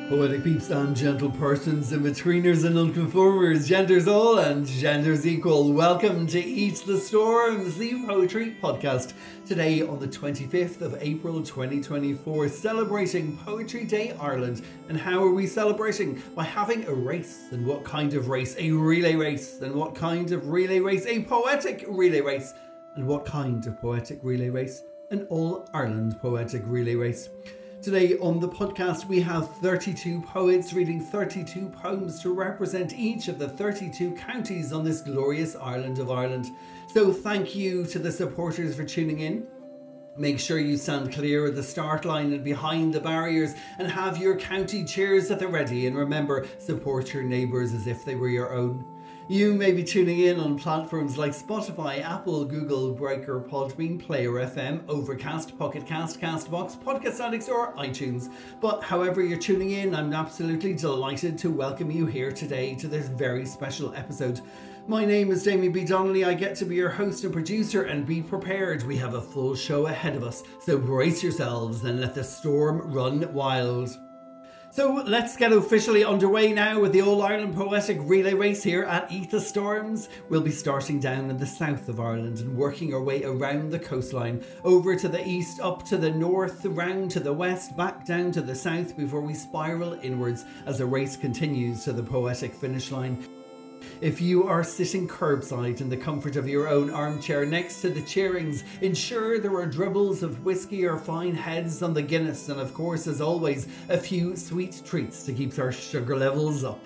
Poetic peeps and gentle persons, in-betweeners and nonconformers, genders all and genders equal. Welcome to Eat the Storms, the poetry podcast. Today on the 25th of April 2024, celebrating Poetry Day Ireland. And how are we celebrating? By having a race. And what kind of race? A relay race. And what kind of relay race? A poetic relay race. And what kind of poetic relay race? An All-Ireland poetic relay race. Today on the podcast we have 32 poets reading 32 poems to represent each of the 32 counties on this glorious island of Ireland. So thank you to the supporters for tuning in. Make sure you stand clear of the start line and behind the barriers and have your county cheers at the ready, and remember, support your neighbours as if they were your own. You may be tuning in on platforms like Spotify, Apple, Google, Breaker, Podbean, Player FM, Overcast, Pocket Cast, Castbox, Podcast Addicts or iTunes. But however you're tuning in, I'm absolutely delighted to welcome you here today to this very special episode. My name is Damien B. Donnelly. I get to be your host and producer, and be prepared. We have a full show ahead of us, so brace yourselves and let the storm run wild. So let's get officially underway now with the All-Ireland Poetic Relay Race here at Eat the Storms. We'll be starting down in the south of Ireland and working our way around the coastline, over to the east, up to the north, round to the west, back down to the south before we spiral inwards as the race continues to the poetic finish line. If you are sitting curbside in the comfort of your own armchair next to the cheerings, ensure there are dribbles of whiskey or fine heads on the Guinness, and of course, as always, a few sweet treats to keep our sugar levels up.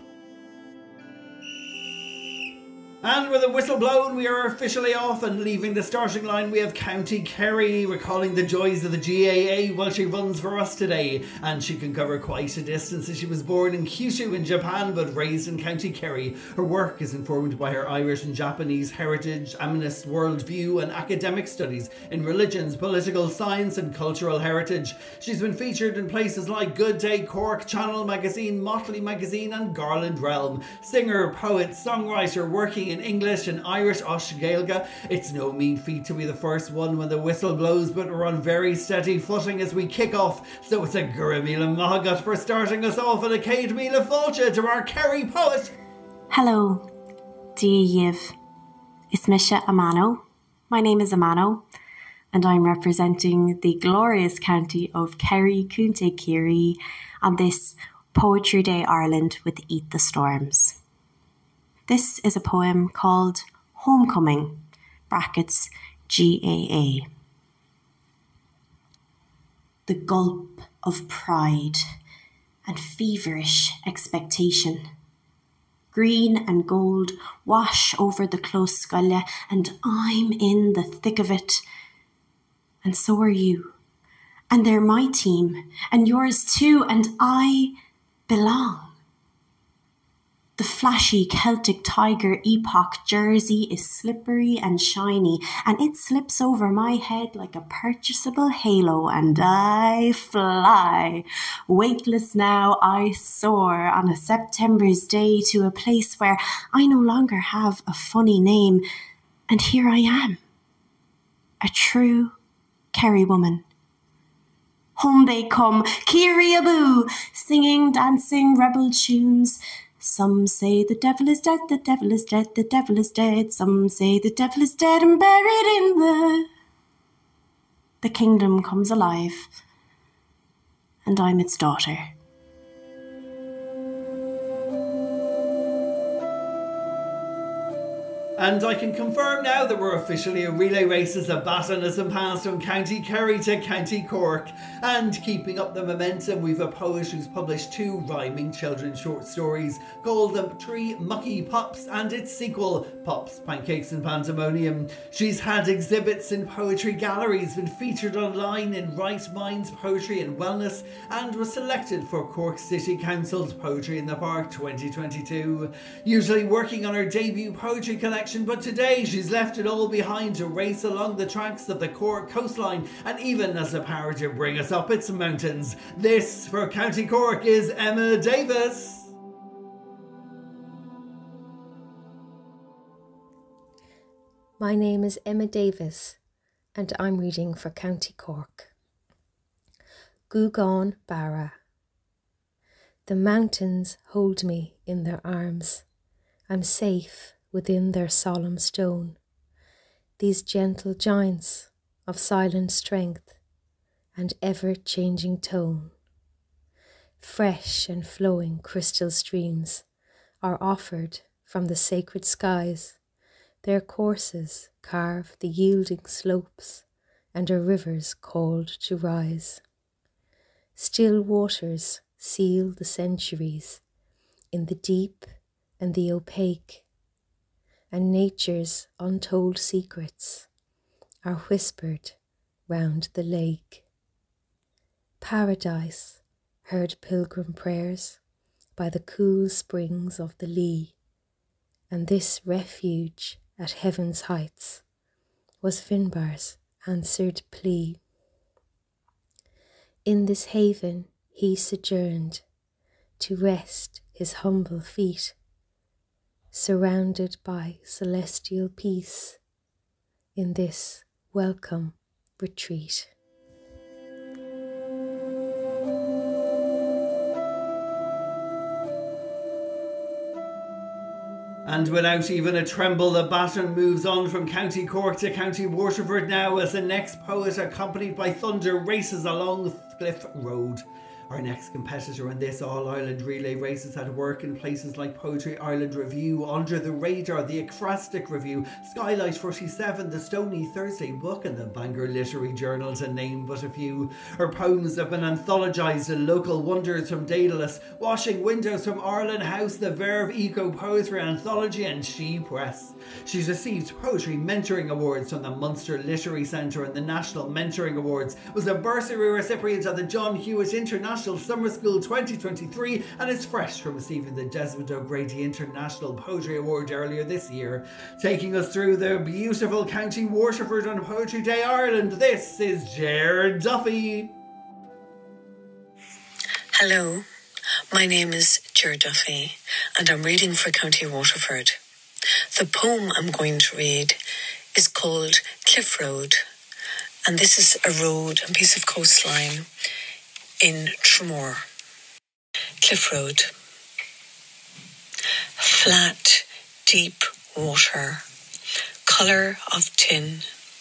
And with a whistle blown, we are officially off, and leaving the starting line we have County Kerry, recalling the joys of the GAA while she runs for us today. And she can cover quite a distance as she was born in Kyushu in Japan but raised in County Kerry. Her work is informed by her Irish and Japanese heritage, Amonist worldview and academic studies in religions, political science and cultural heritage. She's been featured in places like Good Day Cork, Channel Magazine, Motley Magazine and Garland Realm. Singer, poet, songwriter, working in English and Irish Uisce Gaeilge. It's no mean feat to be the first one when the whistle blows, but we're on very steady footing as we kick off. So it's a Gura Míle Maith for starting us off, and a Céad Míle Fáilte to our Kerry poet. Hello, Díomh. Is Misha Amano. My name is Amano, and I'm representing the glorious county of Kerry, County Kerry, on this Poetry Day Ireland with Eat the Storms. This is a poem called Homecoming, brackets GAA. The gulp of pride and feverish expectation. Green and gold wash over the close scoile, and I'm in the thick of it. And so are you. And they're my team, and yours too, and I belong. The flashy Celtic Tiger Epoch jersey is slippery and shiny, and it slips over my head like a purchasable halo, and I fly. Weightless now, I soar on a September's day to a place where I no longer have a funny name, and here I am, a true Kerry woman. Home they come, Kyriaboo, singing, dancing, rebel tunes. Some say the devil is dead, the devil is dead, the devil is dead. Some say the devil is dead and buried in the kingdom comes alive, and I'm its daughter. And I can confirm now that we're officially a relay race as the baton has been passed from County Kerry to County Cork. And keeping up the momentum, we've a poet who's published 2 rhyming children's short stories called The Three Mucky Pops and its sequel, Pops, Pancakes and Pandemonium. She's had exhibits in poetry galleries, been featured online in Right Minds Poetry and Wellness, and was selected for Cork City Council's Poetry in the Park 2022. Usually working on her debut poetry collection, but today she's left it all behind to race along the tracks of the Cork coastline and even as a power to bring us up its mountains. This, for County Cork, is Emma Davis. My name is Emma Davis, and I'm reading for County Cork. Gugan Barra. The mountains hold me in their arms. I'm safe within their solemn stone. These gentle giants of silent strength and ever-changing tone. Fresh and flowing crystal streams are offered from the sacred skies. Their courses carve the yielding slopes and are rivers called to rise. Still waters seal the centuries in the deep and the opaque, and nature's untold secrets are whispered round the lake. Paradise heard pilgrim prayers by the cool springs of the Lee, and this refuge at heaven's heights was Finbar's answered plea. In this haven he sojourned to rest his humble feet, surrounded by celestial peace in this welcome retreat. And without even a tremble, the baton moves on from County Cork to County Waterford now as the next poet, accompanied by thunder, races along Cliff Road. Our next competitor in this All-Ireland relay race is at work in places like Poetry Ireland Review, Under the Radar, the Acrostic Review, Skylight 47, the Stony Thursday Book and the Bangor Literary Journal, to name but a few. Her poems have been anthologised in Local Wonders from Daedalus, Washing Windows from Arlen House, the Verve Eco Poetry Anthology and She Press. She's received Poetry Mentoring Awards from the Munster Literary Centre and the National Mentoring Awards, was a bursary recipient at the John Hewitt International Summer School 2023 and is fresh from receiving the Desmond O'Grady International Poetry Award earlier this year. Taking us through the beautiful County Waterford on Poetry Day Ireland, this is Ger Duffy. Hello, my name is Ger Duffy and I'm reading for County Waterford. The poem I'm going to read is called Cliff Road, and this is a road and piece of coastline in Tramore. Cliff Road. Flat, deep water, colour of tin,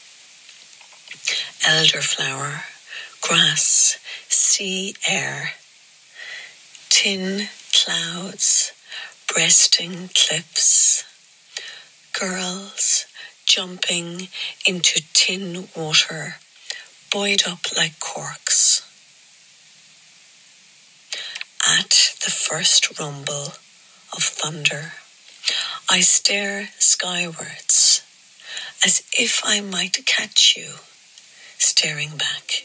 elderflower, grass, sea air, tin clouds, breasting cliffs, girls jumping into tin water, buoyed up like corks. At the first rumble of thunder, I stare skywards, as if I might catch you staring back.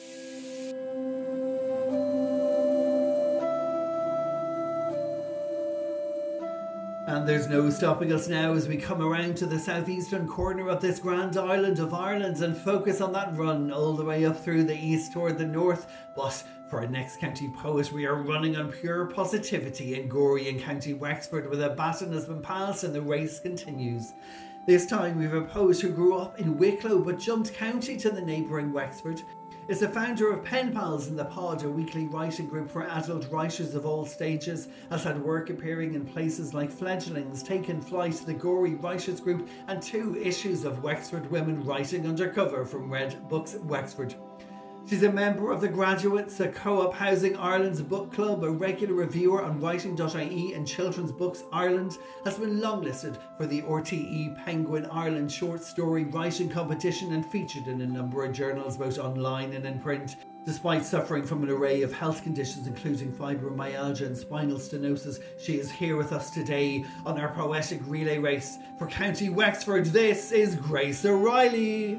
And there's no stopping us now as we come around to the southeastern corner of this grand island of Ireland and focus on that run all the way up through the east toward the north. But for our next county poet, we are running on pure positivity in Gorey in County Wexford, where the baton has been passed and the race continues. This time we have a poet who grew up in Wicklow but jumped county to the neighbouring Wexford. Is the founder of Pen Pals in the Pod, a weekly writing group for adult writers of all stages, has had work appearing in places like Fledglings, Taken Flight, the Gorey Writers Group and 2 issues of Wexford Women Writing Undercover from Red Books Wexford. She's a member of the Graduates, a Co-op Housing Ireland's book club, a regular reviewer on writing.ie and Children's Books Ireland, has been longlisted for the RTE Penguin Ireland Short Story Writing Competition and featured in a number of journals both online and in print. Despite suffering from an array of health conditions including fibromyalgia and spinal stenosis, she is here with us today on our poetic relay race. For County Wexford, this is Grace O'Reilly.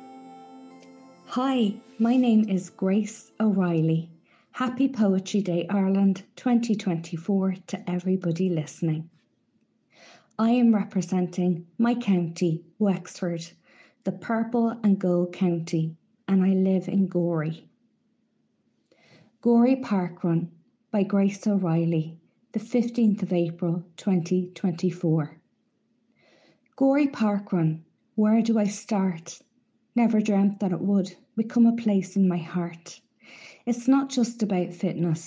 Hi, my name is Grace O'Reilly. Happy Poetry Day Ireland 2024 to everybody listening. I am representing my county, Wexford, the purple and gold county, and I live in Gorey. Gorey Park Run by Grace O'Reilly, the 15th of April 2024. Gorey Park Run, where do I start? Never dreamt that it would become a place in my heart. It's not just about fitness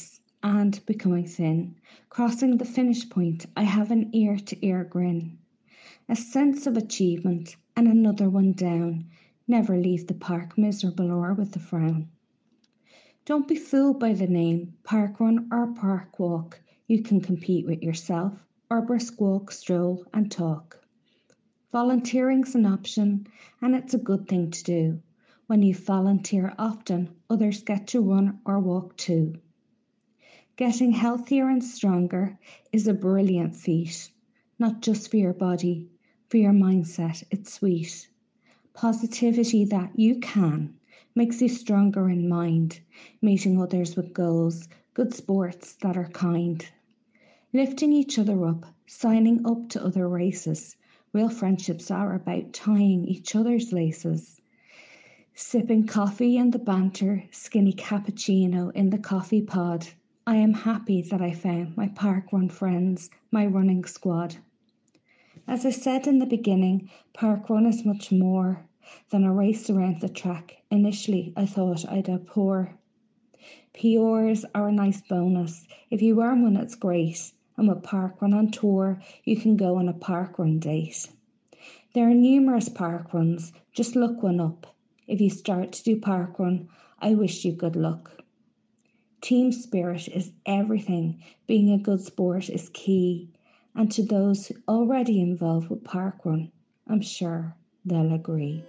and becoming thin. Crossing the finish point, I have an ear-to-ear grin. A sense of achievement and another one down. Never leave the park miserable or with a frown. Don't be fooled by the name, park run or park walk. You can compete with yourself or brisk walk, stroll and talk. Volunteering's an option and it's a good thing to do. When you volunteer often, others get to run or walk too. Getting healthier and stronger is a brilliant feat, not just for your body, for your mindset, it's sweet. Positivity that you can makes you stronger in mind, meeting others with goals, good sports that are kind. Lifting each other up, signing up to other races. Real friendships are about tying each other's laces. Sipping coffee and the banter, skinny cappuccino in the coffee pod. I am happy that I found my park run friends, my running squad. As I said in the beginning, park run is much more than a race around the track. Initially, I thought I'd outpour. PRs are a nice bonus. If you earn one, it's great. And with park run on tour, you can go on a park run date. There are numerous park runs. Just look one up. If you start to do park run, I wish you good luck. Team spirit is everything. Being a good sport is key. And to those already involved with park run, I'm sure they'll agree.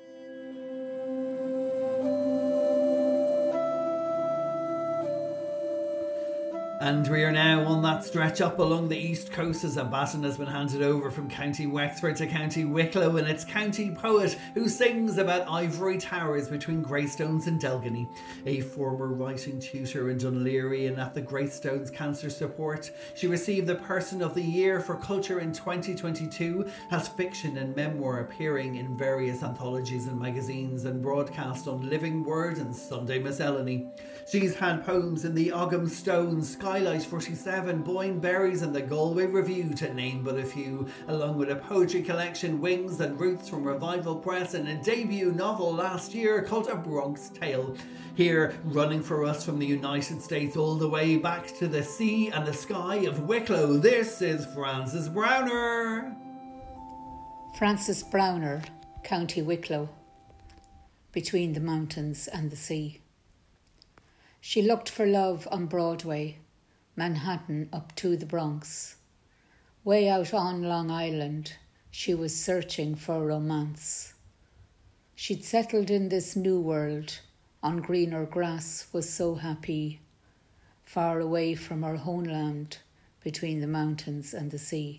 And we are now on that stretch up along the east coast as a baton has been handed over from County Wexford to County Wicklow, and it's County Poet who sings about ivory towers between Greystones and Delgany. A former writing tutor in Dún Laoghaire and at the Greystones Cancer Support, she received the Person of the Year for Culture in 2022, has fiction and memoir appearing in various anthologies and magazines and broadcast on Living Word and Sunday Miscellany. She's had poems in the Ogham Stone, Skylight 47, Boyne Berries and the Galway Review, to name but a few, along with a poetry collection, Wings and Roots from Revival Press, and a debut novel last year called A Bronx Tale. Here, running for us from the United States all the way back to the sea and the sky of Wicklow, this is Frances Browner. Frances Browner, County Wicklow, between the mountains and the sea. She looked for love on Broadway, Manhattan up to the Bronx. Way out on Long Island, she was searching for romance. She'd settled in this new world, on greener grass, was so happy, far away from her homeland, between the mountains and the sea.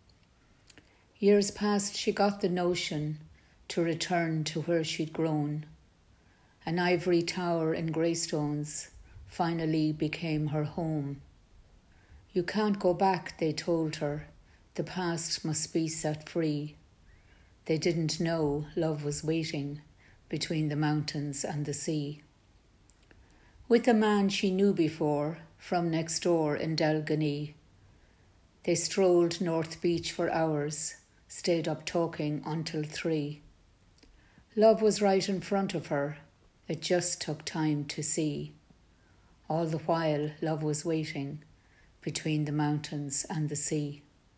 Years past, she got the notion to return to where she'd grown. An ivory tower in Greystones finally became her home. You can't go back, they told her. The past must be set free. They didn't know love was waiting between the mountains and the sea. With a man she knew before, from next door in Delgany, they strolled North Beach for hours, stayed up talking until 3. Love was right in front of her. It just took time to see. All the while, love was waiting between the mountains and the sea.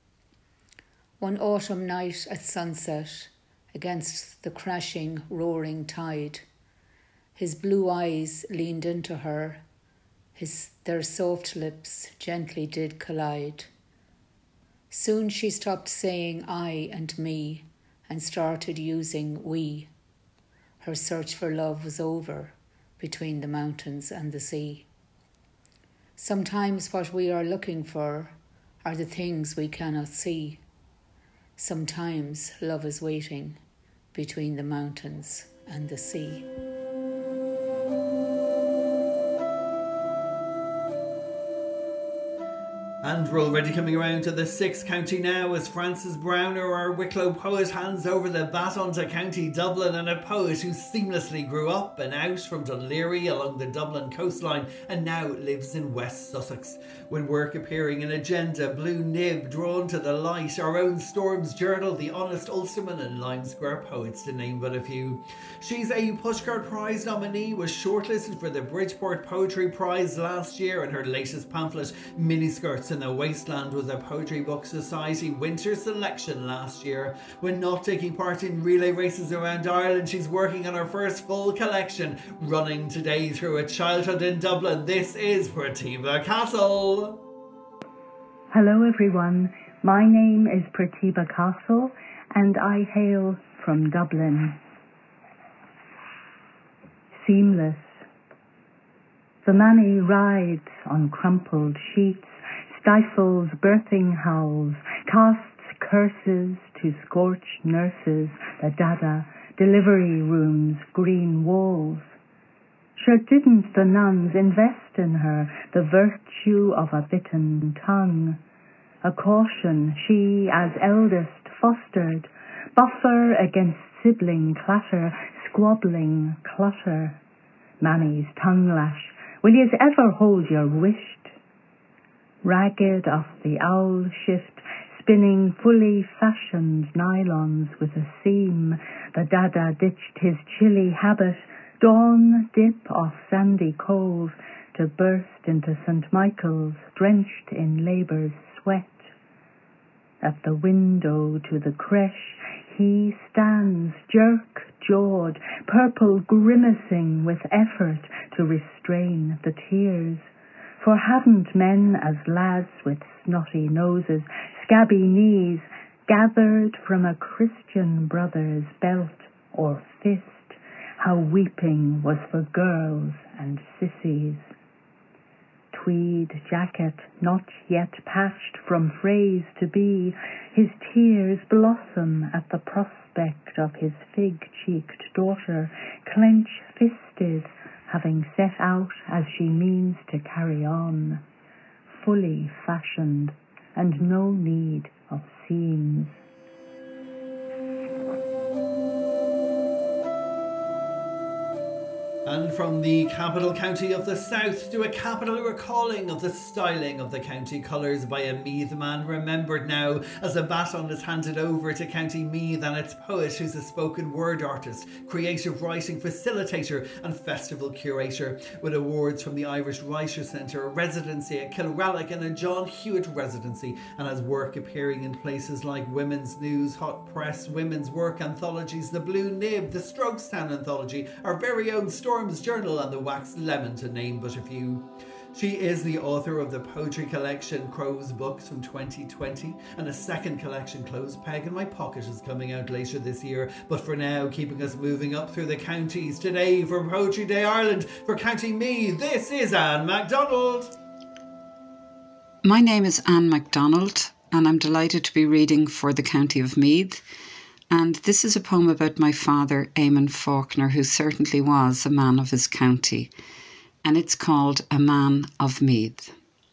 One autumn night at sunset, against the crashing, roaring tide, his blue eyes leaned into her, their soft lips gently did collide. Soon she stopped saying I and me and started using we. Her search for love was over between the mountains and the sea. Sometimes what we are looking for are the things we cannot see. Sometimes love is waiting between the mountains and the sea. And we're already coming around to the sixth county now as Frances Browner, our Wicklow poet, hands over the baton to County Dublin, and a poet who seamlessly grew up and out from Dún Laoghaire along the Dublin coastline and now lives in West Sussex. With work appearing in Agenda, Blue Nib, Drawn to the Light, Our Own Storms Journal, The Honest Ulsterman and Lime Square Poets, to name but a few. She's a Pushcart Prize nominee, was shortlisted for the Bridgeport Poetry Prize last year, and her latest pamphlet, Miniskirts in the Wasteland, was a Poetry Book Society winter selection last year. When not taking part in relay races around Ireland, she's working on her first full collection, running today through a childhood in Dublin. This is Pratibha Castle. Hello everyone, my name is Pratibha Castle and I hail from Dublin. Seamless. The Manny rides on crumpled sheets, stifles birthing howls, casts curses to scorched nurses, the Dada delivery rooms, green walls. Sure didn't the nuns invest in her the virtue of a bitten tongue? A caution she as eldest fostered, buffer against sibling clatter, squabbling clutter. Manny's tongue lash, will yez ever hold your wished? Ragged off the owl shift, spinning fully fashioned nylons with a seam, the Dada ditched his chilly habit, dawn dip off sandy coals, to burst into St. Michael's, drenched in labour's sweat. At the window to the creche he stands, jerk-jawed, purple grimacing with effort to restrain the tears. For hadn't men as lads with snotty noses, scabby knees, gathered from a Christian brother's belt or fist, how weeping was for girls and sissies. Tweed jacket not yet patched from phrase to be, his tears blossom at the prospect of his fig-cheeked daughter, clench-fisted, having set out as she means to carry on, fully fashioned and no need of seams. And from the capital county of the south to a capital recalling of the styling of the county colours by a Meath man remembered now as a baton is handed over to County Meath and its poet, who's a spoken word artist, creative writing facilitator and festival curator, with awards from the Irish Writers' Centre, a residency at Kilralloch and a John Hewitt residency, and has work appearing in places like Women's News, Hot Press, Women's Work anthologies, the Blue Nib, the Strokestown anthology, our very own Storms Journal and the Wax Lemon, to name but a few. She is the author of the poetry collection Crow's Books from 2020, and a second collection, Closed Peg in My Pocket, is coming out later this year. But for now, keeping us moving up through the counties today for Poetry Day Ireland, for County Meath, this is Anne MacDonald. My name is Anne MacDonald and I'm delighted to be reading for the County of Meath. And this is a poem about my father, Eamon Faulkner, who certainly was a man of his county. And it's called A Man of Meath.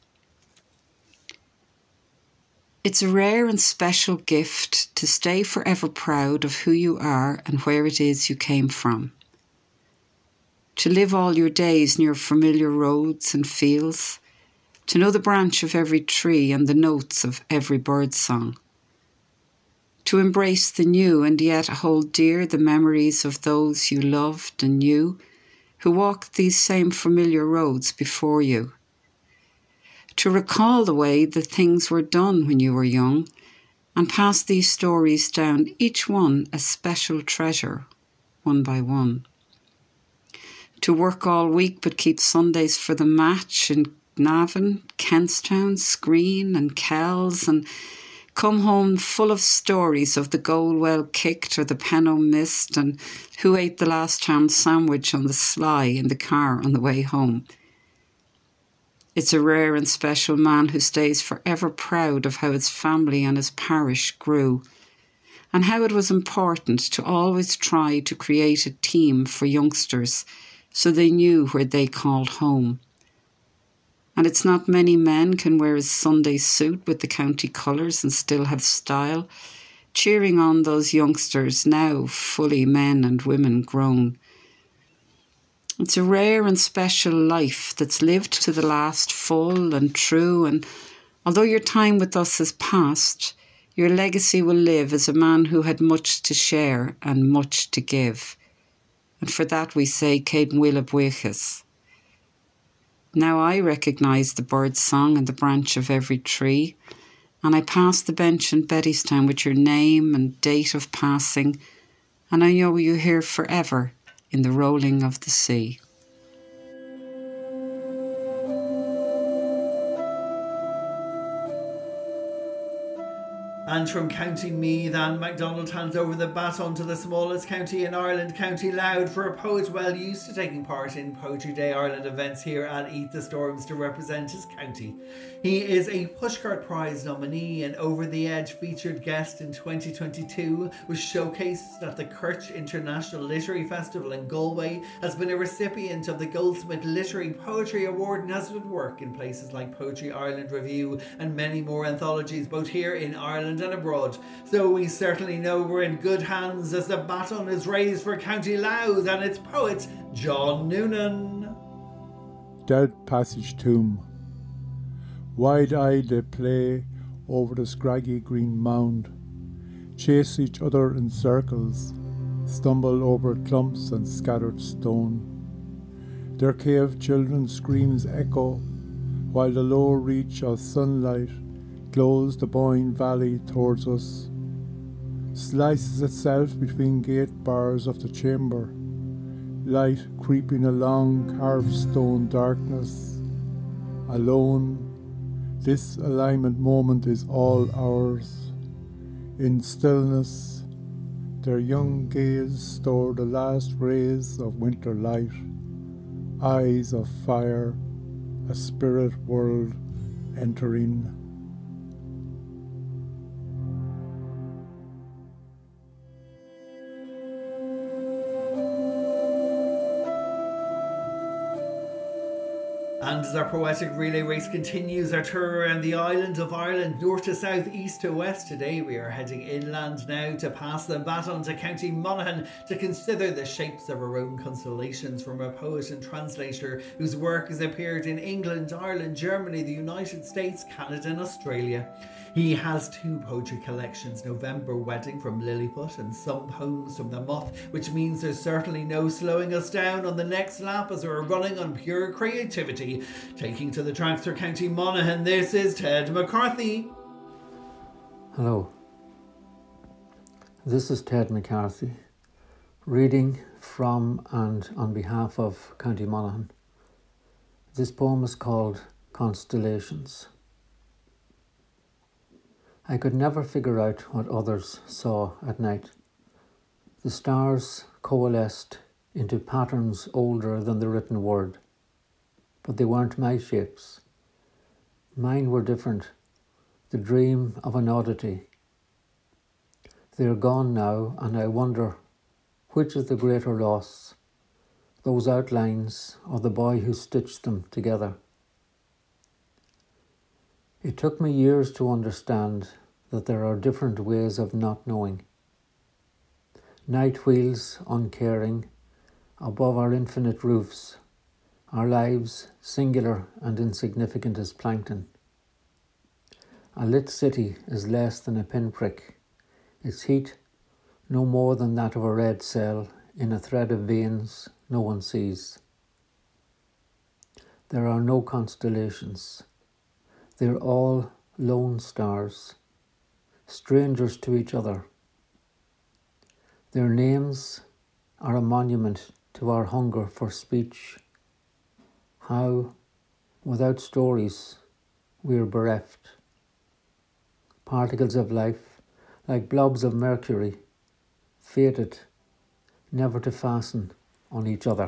It's a rare and special gift to stay forever proud of who you are and where it is you came from. To live all your days near familiar roads and fields. To know the branch of every tree and the notes of every bird song. To embrace the new and yet hold dear the memories of those you loved and knew, who walked these same familiar roads before you. To recall the way that things were done when you were young, and pass these stories down, each one a special treasure, one by one. To work all week but keep Sundays for the match in Navan, Kentstown, Screen and Kells, and come home full of stories of the goal well kicked or the penno missed, and who ate the last ham sandwich on the sly in the car on the way home. It's a rare and special man who stays forever proud of how his family and his parish grew, and how it was important to always try to create a team for youngsters so they knew where they called home. And it's not many men can wear his Sunday suit with the county colours and still have style, cheering on those youngsters now fully men and women grown. It's a rare and special life that's lived to the last, full and true, and although your time with us has passed, your legacy will live as a man who had much to share and much to give. And for that we say, Céad Mhuile Buíochas. Now I recognise the bird's song and the branch of every tree, and I pass the bench in Bettystown with your name and date of passing, and I know you here forever in the rolling of the sea. And from County Meath, Anne MacDonald hands over the baton to the smallest county in Ireland, County Louth, for a poet well used to taking part in Poetry Day Ireland events here at Eat the Storms to represent his county. He is a Pushcart Prize nominee and Over the Edge featured guest in 2022, was showcased at the Kirch International Literary Festival in Galway, has been a recipient of the Goldsmith Literary Poetry Award and has done work in places like Poetry Ireland Review and many more anthologies both here in Ireland and abroad. So we certainly know we're in good hands as the baton is raised for County Louth and its poet, John Noonan. Dead Passage Tomb. Wide-eyed they play over the scraggy green mound, chase each other in circles, stumble over clumps and scattered stone. Their cave children's screams echo, while the low reach of sunlight glows the Boyne Valley towards us, slices itself between gate bars of the chamber, light creeping along carved stone darkness. Alone, this alignment moment is all ours. In stillness, their young gaze store the last rays of winter light, eyes of fire, a spirit world entering. And as our poetic relay race continues our tour around the island of Ireland, north to south, east to west, today we are heading inland now to pass the baton to County Monaghan to consider the shapes of our own constellations from a poet and translator whose work has appeared in England, Ireland, Germany, the United States, Canada and Australia. He has 2 poetry collections, November Wedding from Lilliput and Some Poems from the Moth, which means there's certainly no slowing us down on the next lap as we're running on pure creativity. Taking to the tracks for County Monaghan, this is Ted McCarthy. Hello, this is Ted McCarthy, reading from and on behalf of County Monaghan. This poem is called Constellations. I could never figure out what others saw at night. The stars coalesced into patterns older than the written word, but they weren't my shapes. Mine were different, the dream of an oddity. They're gone now, and I wonder, which is the greater loss, those outlines or the boy who stitched them together? It took me years to understand that there are different ways of not knowing. Night wheels uncaring above our infinite roofs, our lives singular and insignificant as plankton. A lit city is less than a pinprick, its heat no more than that of a red cell in a thread of veins no one sees. There are no constellations. They're all lone stars, strangers to each other. Their names are a monument to our hunger for speech. How, without stories, we're bereft. Particles of life, like blobs of mercury, fated never to fasten on each other.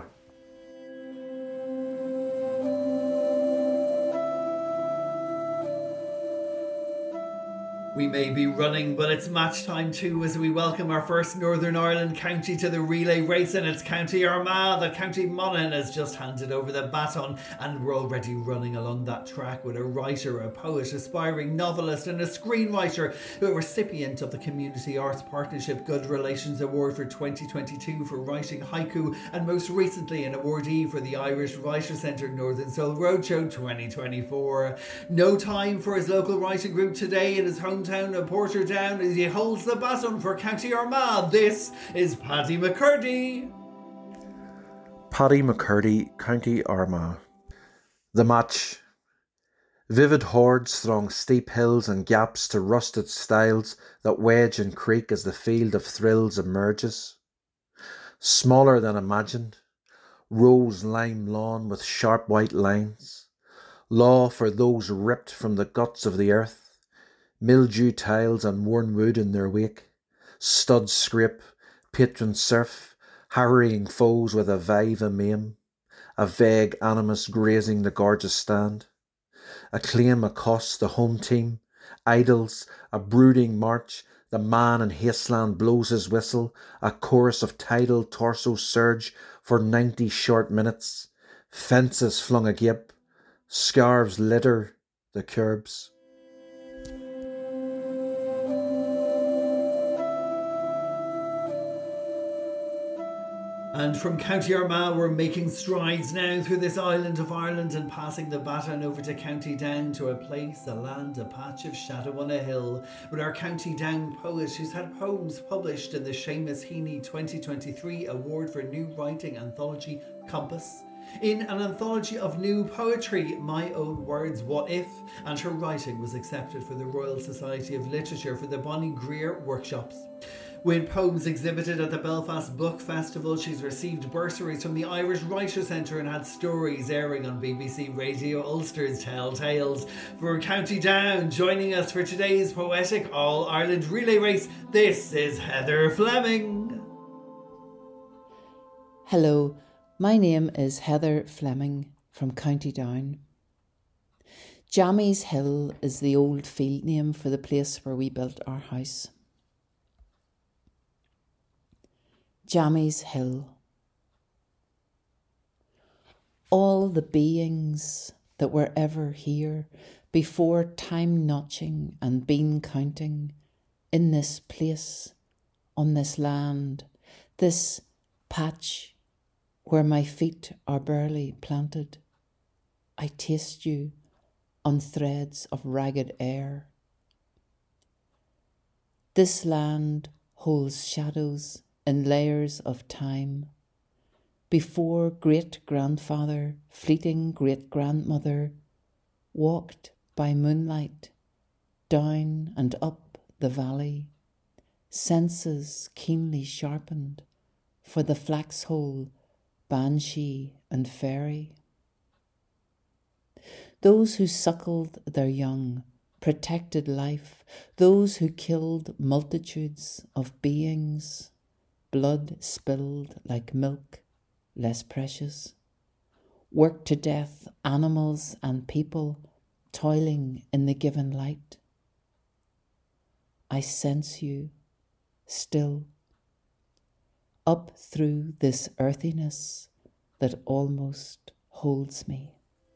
We may be running, but it's match time too as we welcome our first Northern Ireland county to the relay race, and it's County Armagh. The County Monaghan has just handed over the baton, and we're already running along that track with a writer, a poet, aspiring novelist and a screenwriter, a recipient of the Community Arts Partnership Good Relations Award for 2022 for writing haiku, and most recently an awardee for the Irish Writers' Centre Northern Soul Roadshow 2024. No time for his local writing group today in his hometown of Portadown as he holds the baton for County Armagh. This is Paddy McCurdy. Paddy McCurdy, County Armagh. The match. Vivid hordes throng steep hills and gaps to rusted stiles that wedge and creak as the field of thrills emerges. Smaller than imagined, rose lime lawn with sharp white lines. Law for those ripped from the guts of the earth. Mildew tiles and worn wood in their wake, stud scrape, patron surf, harrying foes with a vive a maim, a vague animus grazing the gorgeous stand. Acclaim accosts the home team, idols, a brooding march, the man in Hasteland blows his whistle, a chorus of tidal torso surge for 90 short minutes, fences flung agape, scarves litter the curbs. And from County Armagh, we're making strides now through this island of Ireland and passing the baton over to County Down, to a place, a land, a patch of shadow on a hill, with our County Down poet who's had poems published in the Seamus Heaney 2023 Award for New Writing Anthology Compass, in an anthology of new poetry, My Own Words, What If, and her writing was accepted for the Royal Society of Literature for the Bonnie Greer workshops. With poems exhibited at the Belfast Book Festival, she's received bursaries from the Irish Writers' Centre and had stories airing on BBC Radio Ulster's Tell Tales. For County Down, joining us for today's Poetic All-Ireland Relay Race, this is Heather Fleming. Hello, my name is Heather Fleming from County Down. Jammy's Hill is the old field name for the place where we built our house. Jammy's Hill. All the beings that were ever here before time notching and bean counting in this place, on this land, this patch where my feet are barely planted, I taste you on threads of ragged air. This land holds shadows in layers of time, before great-grandfather, fleeting great-grandmother, walked by moonlight, down and up the valley, senses keenly sharpened for the flaxhole, banshee and fairy. Those who suckled their young, protected life, those who killed multitudes of beings, blood spilled like milk, less precious, worked to death animals and people toiling in the given light. I sense you still, up through this earthiness that almost holds me.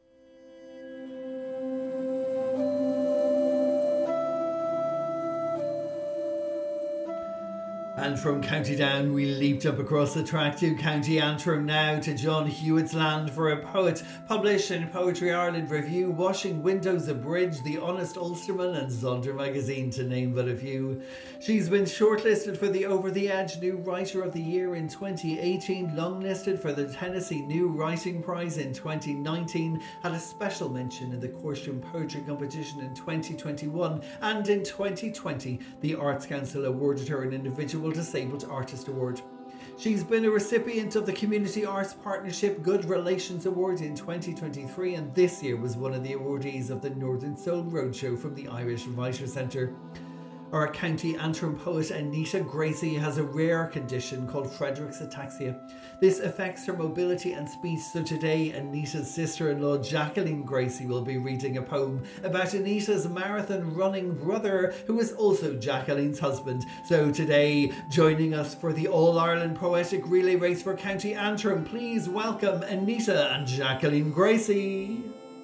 And from County Down, we leaped up across the track to County Antrim now, to John Hewitt's land for a poet, published in Poetry Ireland Review, Washing Windows Abridged, The Honest Ulsterman and Zonder magazine, to name but a few. She's been shortlisted for the Over the Edge New Writer of the Year in 2018, longlisted for the Tennessee New Writing Prize in 2019, had a special mention in the Corsham Poetry Competition in 2021, and in 2020 the Arts Council awarded her an Individual Disabled Artist Award. She's been a recipient of the Community Arts Partnership Good Relations Award in 2023, and this year was one of the awardees of the Northern Soul Roadshow from the Irish Writers' Centre. Our County Antrim poet Anita Gracie has a rare condition called Friedreich's ataxia. This affects her mobility and speech, so today Anita's sister-in-law Jacqueline Gracie will be reading a poem about Anita's marathon running brother, who is also Jacqueline's husband. So today, joining us for the All-Ireland Poetic Relay Race for County Antrim, please welcome Anita and Jacqueline Gracie.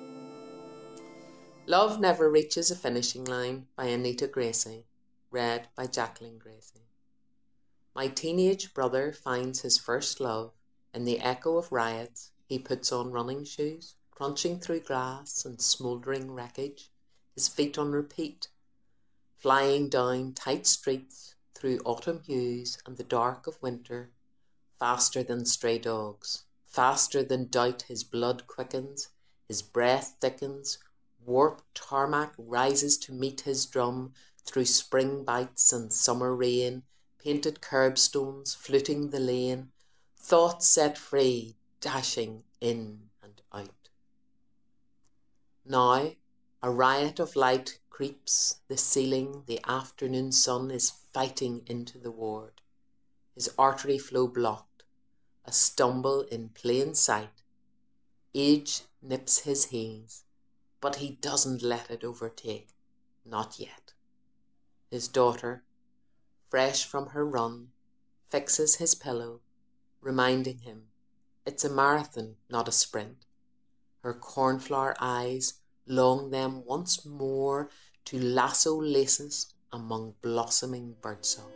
Love Never Reaches a Finishing Line by Anita Gracie, read by Jacqueline Gracie. My teenage brother finds his first love in the echo of riots. He puts on running shoes, crunching through grass and smouldering wreckage, his feet on repeat, flying down tight streets through autumn hues and the dark of winter, faster than stray dogs, faster than doubt his blood quickens, his breath thickens, warped tarmac rises to meet his drum through spring bites and summer rain, painted curbstones fluting the lane, thoughts set free, dashing in and out. Now, a riot of light creeps the ceiling, the afternoon sun is fighting into the ward, his artery flow blocked, a stumble in plain sight. Age nips his heels, but he doesn't let it overtake, not yet. His daughter, fresh from her run, fixes his pillow, reminding him it's a marathon, not a sprint. Her cornflower eyes long them once more to lasso laces among blossoming birdsong.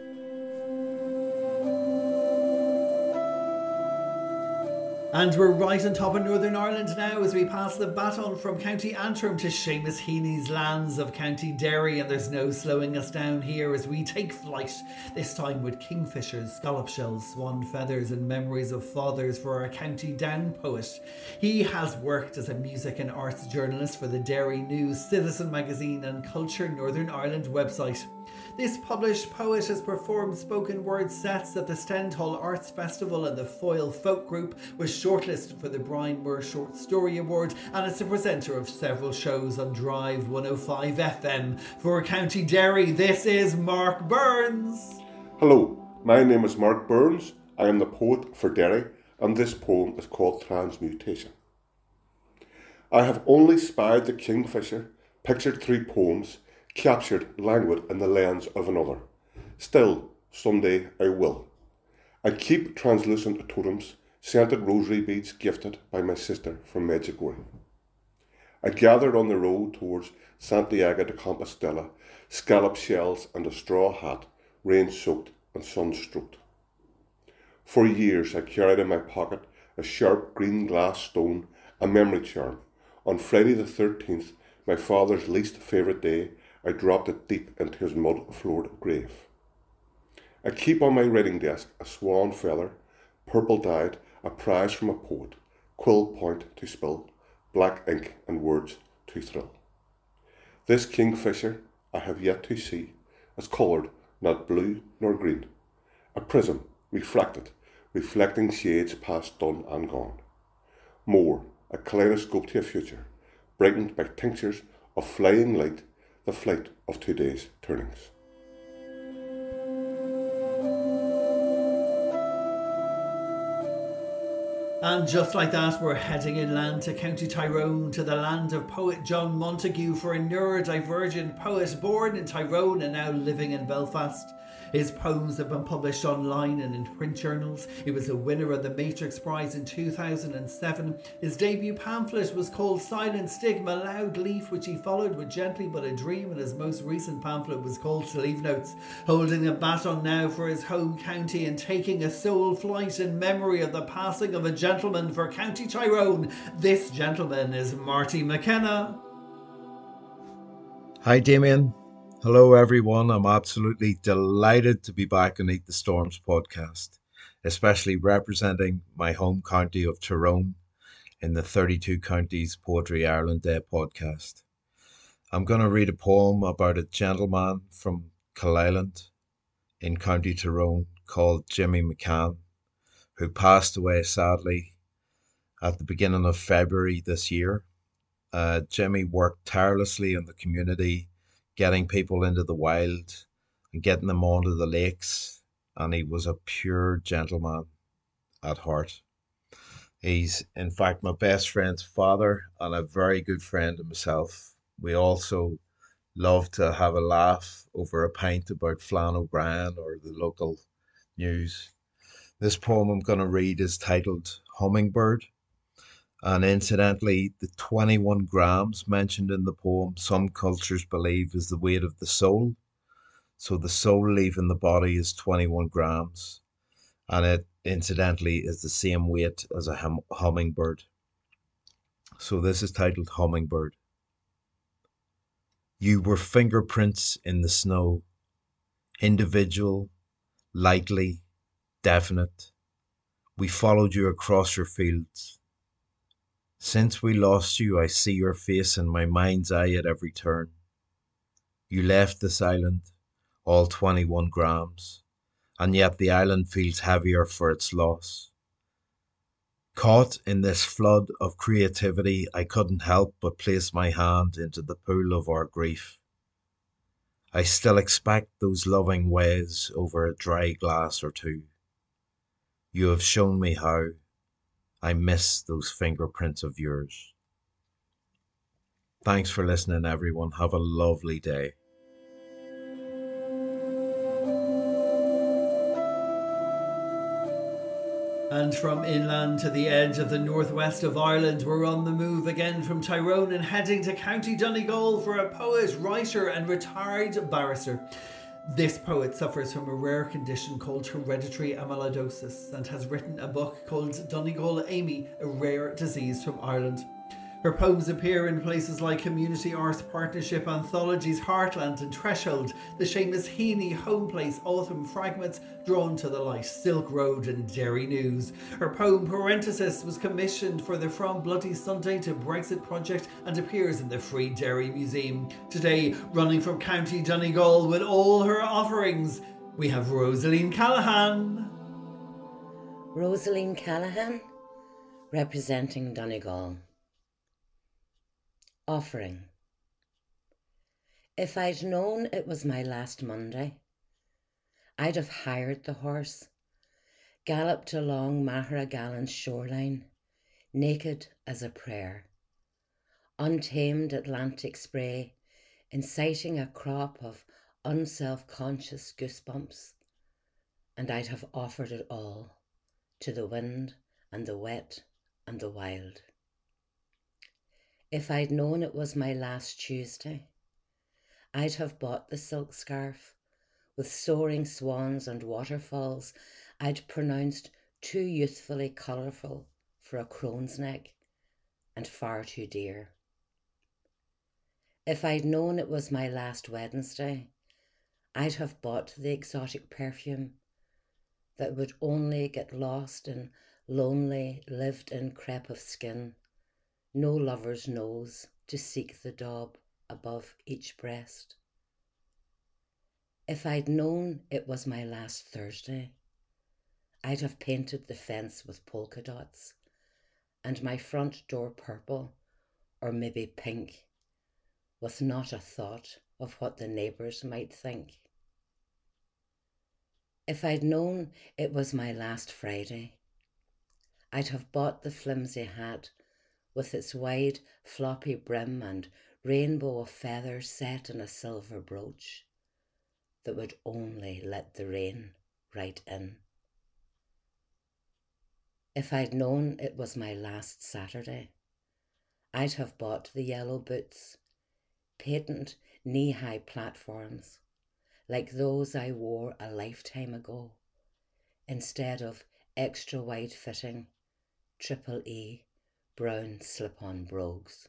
And we're right on top of Northern Ireland now as we pass the baton from County Antrim to Seamus Heaney's lands of County Derry, and there's no slowing us down here as we take flight, this time with kingfishers, scallop shells, swan feathers and memories of fathers for our County Down poet. He has worked as a music and arts journalist for the Derry News, Citizen Magazine and Culture Northern Ireland website. This published poet has performed spoken word sets at the Stendhal Arts Festival, and the Foyle Folk Group was shortlisted for the Brian Moore Short Story Award, and is a presenter of several shows on Drive 105 FM. For County Derry, this is Mark Burns. Hello, my name is Mark Burns. I am the poet for Derry, and this poem is called Transmutation. I have only spied the kingfisher, pictured through poems, captured languid in the lens of another. Still, someday I will. I keep translucent totems, scented rosary beads gifted by my sister from Medjugorje. I gathered on the road towards Santiago de Compostela, scallop shells and a straw hat, rain-soaked and sun-stroked. For years I carried in my pocket a sharp green glass stone, a memory charm. On Friday the 13th, my father's least favourite day, I dropped it deep into his mud-floored grave. I keep on my writing desk a swan feather, purple-dyed, a prize from a poet, quill point to spill, black ink and words to thrill. This kingfisher I have yet to see, is coloured not blue nor green, a prism refracted, reflecting shades past done and gone. More, a kaleidoscope to a future, brightened by tinctures of flying light, the flight of today's turnings. And just like that, we're heading inland to County Tyrone, to the land of poet John Montague, for a neurodivergent poet born in Tyrone and now living in Belfast. His poems have been published online and in print journals. He was a winner of the Matrix Prize in 2007. His debut pamphlet was called Silent Stigma, Loud Leaf, which he followed with Gently But a Dream, and his most recent pamphlet was called Sleeve Notes. Holding a baton now for his home county and taking a soul flight in memory of the passing of a gentleman for County Tyrone, this gentleman is Marty McKenna. Hi Damien. Hello everyone. I'm absolutely delighted to be back on Eat the Storms podcast, especially representing my home county of Tyrone in the 32 Counties Poetry Ireland Day podcast. I'm going to read a poem about a gentleman from Killyland in County Tyrone called Jimmy McCann, who passed away sadly at the beginning of February this year. Jimmy worked tirelessly in the community, getting people into the wild and getting them onto the lakes. And he was a pure gentleman at heart. He's, in fact, my best friend's father and a very good friend of myself. We also love to have a laugh over a pint about Flann O'Brien or the local news. This poem I'm going to read is titled Hummingbird. And incidentally, the 21 grams mentioned in the poem, some cultures believe is the weight of the soul. So the soul leaving the body is 21 grams. And it incidentally is the same weight as a hummingbird. So this is titled Hummingbird. You were fingerprints in the snow, individual, likely, definite. We followed you across your fields. Since we lost you, I see your face in my mind's eye at every turn. You left this island, all 21 grams, and yet the island feels heavier for its loss. Caught in this flood of creativity, I couldn't help but place my hand into the pool of our grief. I still expect those loving ways over a dry glass or two. You have shown me how. I miss those fingerprints of yours. Thanks for listening, everyone. Have a lovely day. And from inland to the edge of the northwest of Ireland, we're on the move again from Tyrone and heading to County Donegal for a poet, writer and retired barrister. This poet suffers from a rare condition called hereditary amyloidosis and has written a book called Donegal Amy, a rare disease from Ireland. Her poems appear in places like Community Arts Partnership anthologies Heartland and Threshold, the Seamus Heaney Home Place Autumn Fragments, Drawn to the Light, Silk Road and Derry News. Her poem Parenthesis was commissioned for the From Bloody Sunday to Brexit project and appears in the Free Derry Museum. Today, running from County Donegal with all her offerings, we have Rosaleen Callahan. Rosaleen Callahan, representing Donegal. Offering. If I'd known it was my last Monday, I'd have hired the horse, galloped along Mahara Gallen's shoreline, naked as a prayer, untamed Atlantic spray, inciting a crop of unself-conscious goosebumps, and I'd have offered it all to the wind and the wet and the wild. If I'd known it was my last Tuesday, I'd have bought the silk scarf with soaring swans and waterfalls I'd pronounced too youthfully colourful for a crone's neck and far too dear. If I'd known it was my last Wednesday, I'd have bought the exotic perfume that would only get lost in lonely, lived-in crepe of skin, no lover's nose to seek the daub above each breast. If I'd known it was my last Thursday, I'd have painted the fence with polka dots and my front door purple or maybe pink, with not a thought of what the neighbours might think. If I'd known it was my last Friday, I'd have bought the flimsy hat with its wide, floppy brim and rainbow of feathers set in a silver brooch that would only let the rain right in. If I'd known it was my last Saturday, I'd have bought the yellow boots, patent knee-high platforms, like those I wore a lifetime ago, instead of extra wide-fitting, triple E, brown slip-on brogues.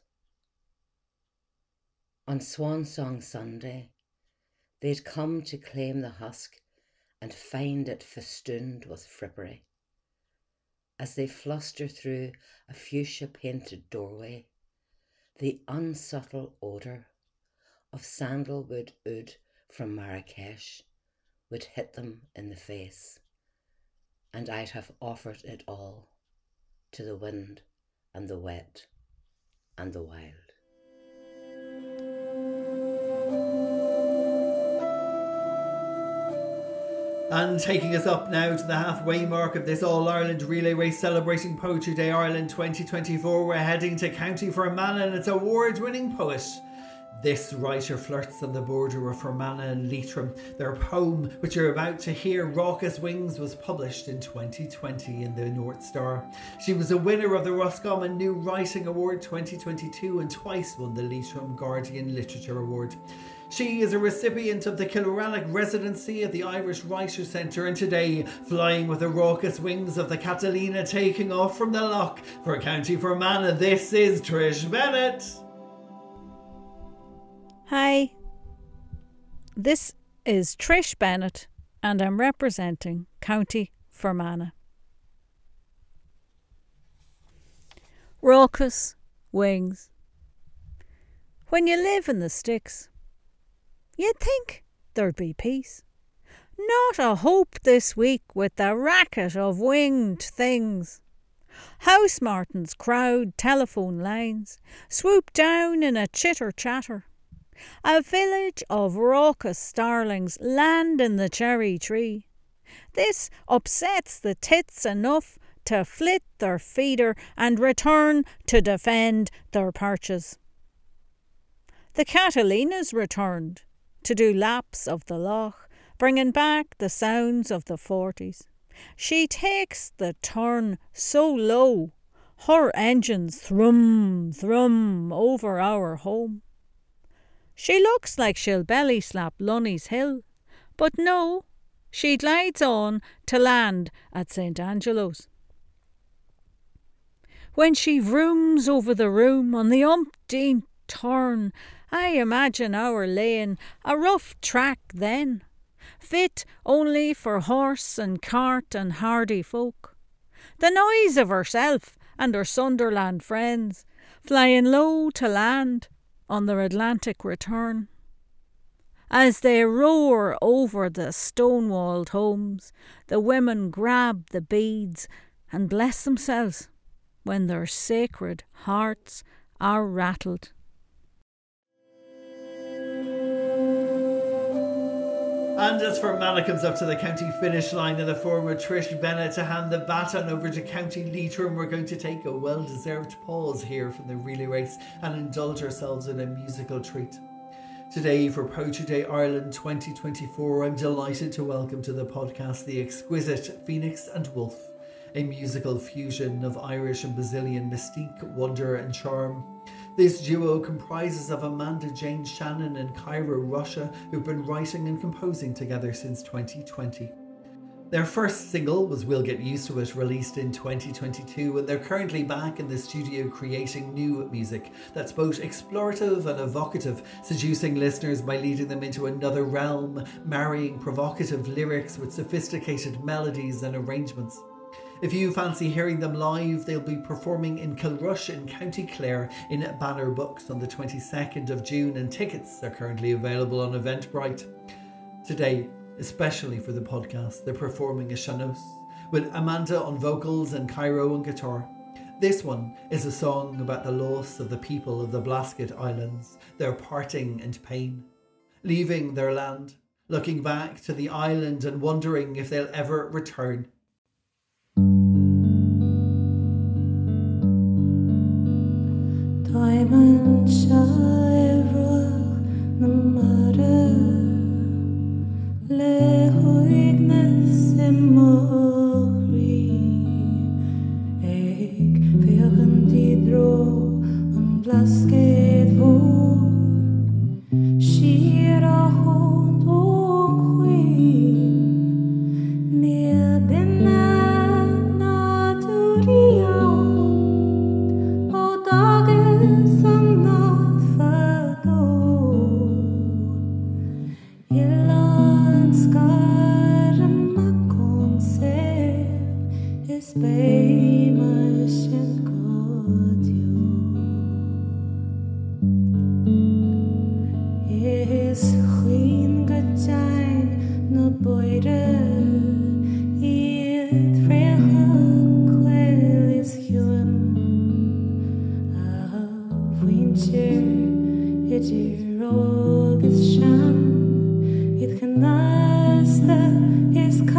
On Swan Song Sunday, they'd come to claim the husk and find it festooned with frippery. As they fluster through a fuchsia-painted doorway, the unsubtle odour of sandalwood oud from Marrakesh would hit them in the face, and I'd have offered it all to the wind and the wet and the wild. And taking us up now to the halfway mark of this All-Ireland relay race celebrating Poetry Day Ireland 2024, we're heading to County Fermanagh and its award-winning poet. This writer flirts on the border of Fermanagh and Leitrim. Their poem, which you're about to hear, Raucous Wings, was published in 2020 in the North Star. She was a winner of the Roscommon New Writing Award 2022 and twice won the Leitrim Guardian Literature Award. She is a recipient of the Kilrannock residency at the Irish Writers' Centre, and today, flying with the raucous wings of the Catalina, taking off from the loch for County Fermanagh, this is Trish Bennett. Hi, this is Trish Bennett and I'm representing County Fermanagh. Raucous wings. When you live in the sticks, you'd think there'd be peace. Not a hope this week with the racket of winged things. House martins crowd telephone lines, swoop down in a chitter-chatter. A village of raucous starlings land in the cherry tree. This upsets the tits enough to flit their feeder and return to defend their perches. The Catalinas returned to do laps of the loch, bringing back the sounds of the 40s. She takes the turn so low, her engines thrum, thrum over our home. She looks like she'll belly slap Lunny's Hill, but no, she glides on to land at St. Angelo's. When she vrooms over the room on the umpteenth turn, I imagine our lane a rough track then, fit only for horse and cart and hardy folk. The noise of herself and her Sunderland friends, flying low to land on their Atlantic return. As they roar over the stone-walled homes, the women grab the beads and bless themselves when their sacred hearts are rattled. And as Fermanagh comes up to the county finish line in the form of Trish Bennett to hand the baton over to County Leitrim, we're going to take a well-deserved pause here from the relay race and indulge ourselves in a musical treat. Today, for Poetry Day Ireland 2024, I'm delighted to welcome to the podcast the exquisite Phoenix and Wolf, a musical fusion of Irish and Brazilian mystique, wonder and charm. This duo comprises of Amanda Jane Shannon in Cairo, Russia, who've been writing and composing together since 2020. Their first single was We'll Get Used to It, released in 2022, and they're currently back in the studio creating new music that's both explorative and evocative, seducing listeners by leading them into another realm, marrying provocative lyrics with sophisticated melodies and arrangements. If you fancy hearing them live, they'll be performing in Kilrush in County Clare in Banner Books on the 22nd of June, and tickets are currently available on Eventbrite. Today, especially for the podcast, they're performing a Sean-nós with Amanda on vocals and Cairo on guitar. This one is a song about the loss of the people of the Blasket Islands, their parting and pain, leaving their land, looking back to the island and wondering if they'll ever return. Diamond Shire na mare le hoignes emori ek vegan didro an blasket vor shira hond o queen near denna naturia o dages am not fado Ilan skaren makon sen is beimas en godio is chin gatain na boire it freha quel is huan winter it is shan it can last is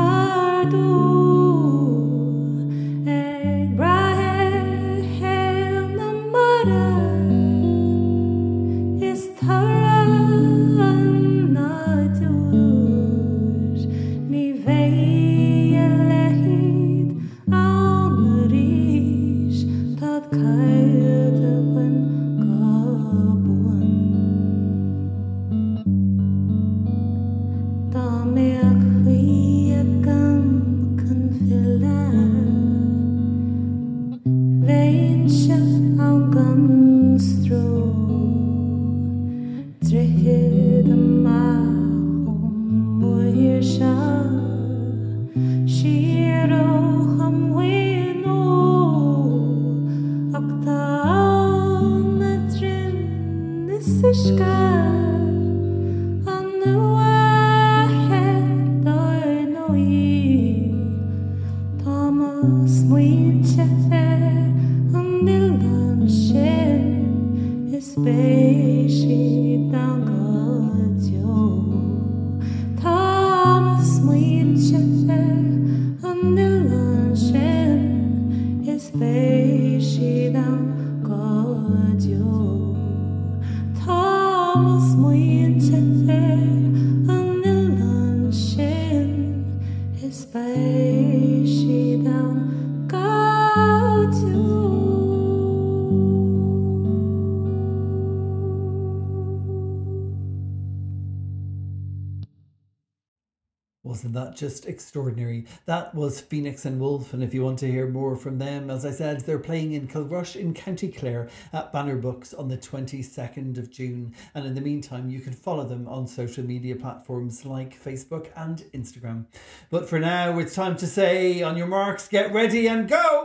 Wasn't that just extraordinary? That was Phoenix and Wolf, and if you want to hear more from them, as I said, they're playing in Kilrush in County Clare at Banner Books on the 22nd of June. And in the meantime, you can follow them on social media platforms like Facebook and Instagram. But for now, it's time to say, on your marks, get ready and go!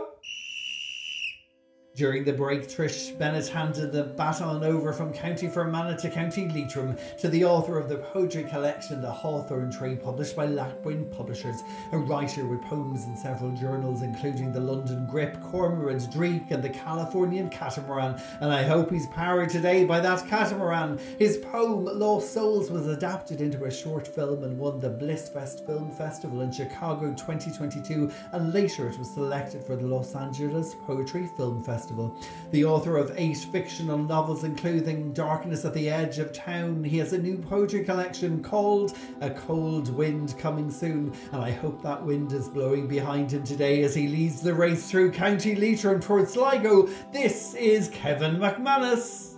During the break, Trish Bennett handed the baton over from County Fermanagh to County Leitrim to the author of the poetry collection The Hawthorn Tree, published by Lapwing Publishers, a writer with poems in several journals including the London Grip, Cormorant's Dreek and the Californian Catamaran, and I hope he's powered today by that catamaran. His poem Lost Souls was adapted into a short film and won the Blissfest Film Festival in Chicago 2022, and later it was selected for the Los Angeles Poetry Film Festival. The author of 8 fictional novels including Darkness at the Edge of Town, he has a new poetry collection called A Cold Wind coming soon, and I hope that wind is blowing behind him today as he leads the race through County Leitrim towards Sligo. This is Kevin McManus.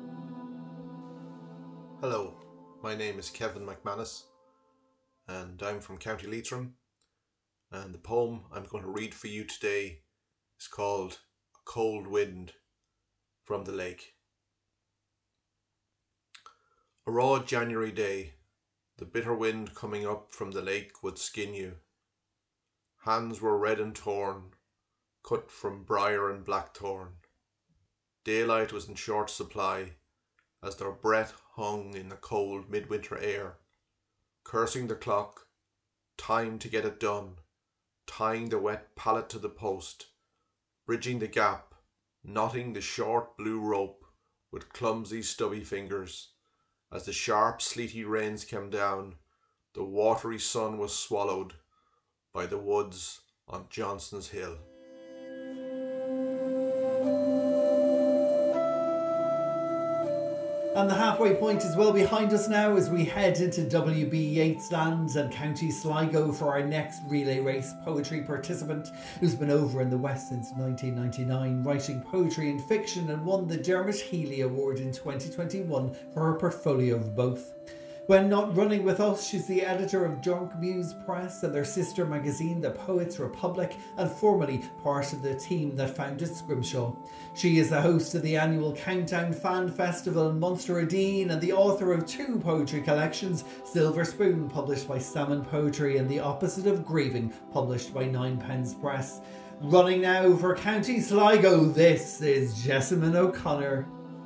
Hello, my name is Kevin McManus and I'm from County Leitrim, and the poem I'm going to read for you today is called Cold Wind from the Lake. A raw January day, the bitter wind coming up from the lake would skin you. Hands were red and torn, cut from briar and blackthorn. Daylight was in short supply, as their breath hung in the cold midwinter air, cursing the clock, time to get it done, tying the wet pallet to the post, bridging the gap, knotting the short blue rope with clumsy stubby fingers. As the sharp sleety rains came down, the watery sun was swallowed by the woods on Johnson's Hill. And the halfway point is well behind us now as we head into WB Yeats Land and County Sligo for our next relay race poetry participant, who's been over in the West since 1999, writing poetry and fiction, and won the Dermot Healy Award in 2021 for her portfolio of both. When not running with us, she's the editor of Drunk Muse Press and their sister magazine, The Poets Republic, and formerly part of the team that founded Scrimshaw. She is the host of the annual Countdown Fan Festival in Munster Adine and the author of 2 poetry collections, Silver Spoon, published by Salmon Poetry, and The Opposite of Grieving, published by Ninepence Press. Running now for County Sligo, this is Jessamine O'Connor.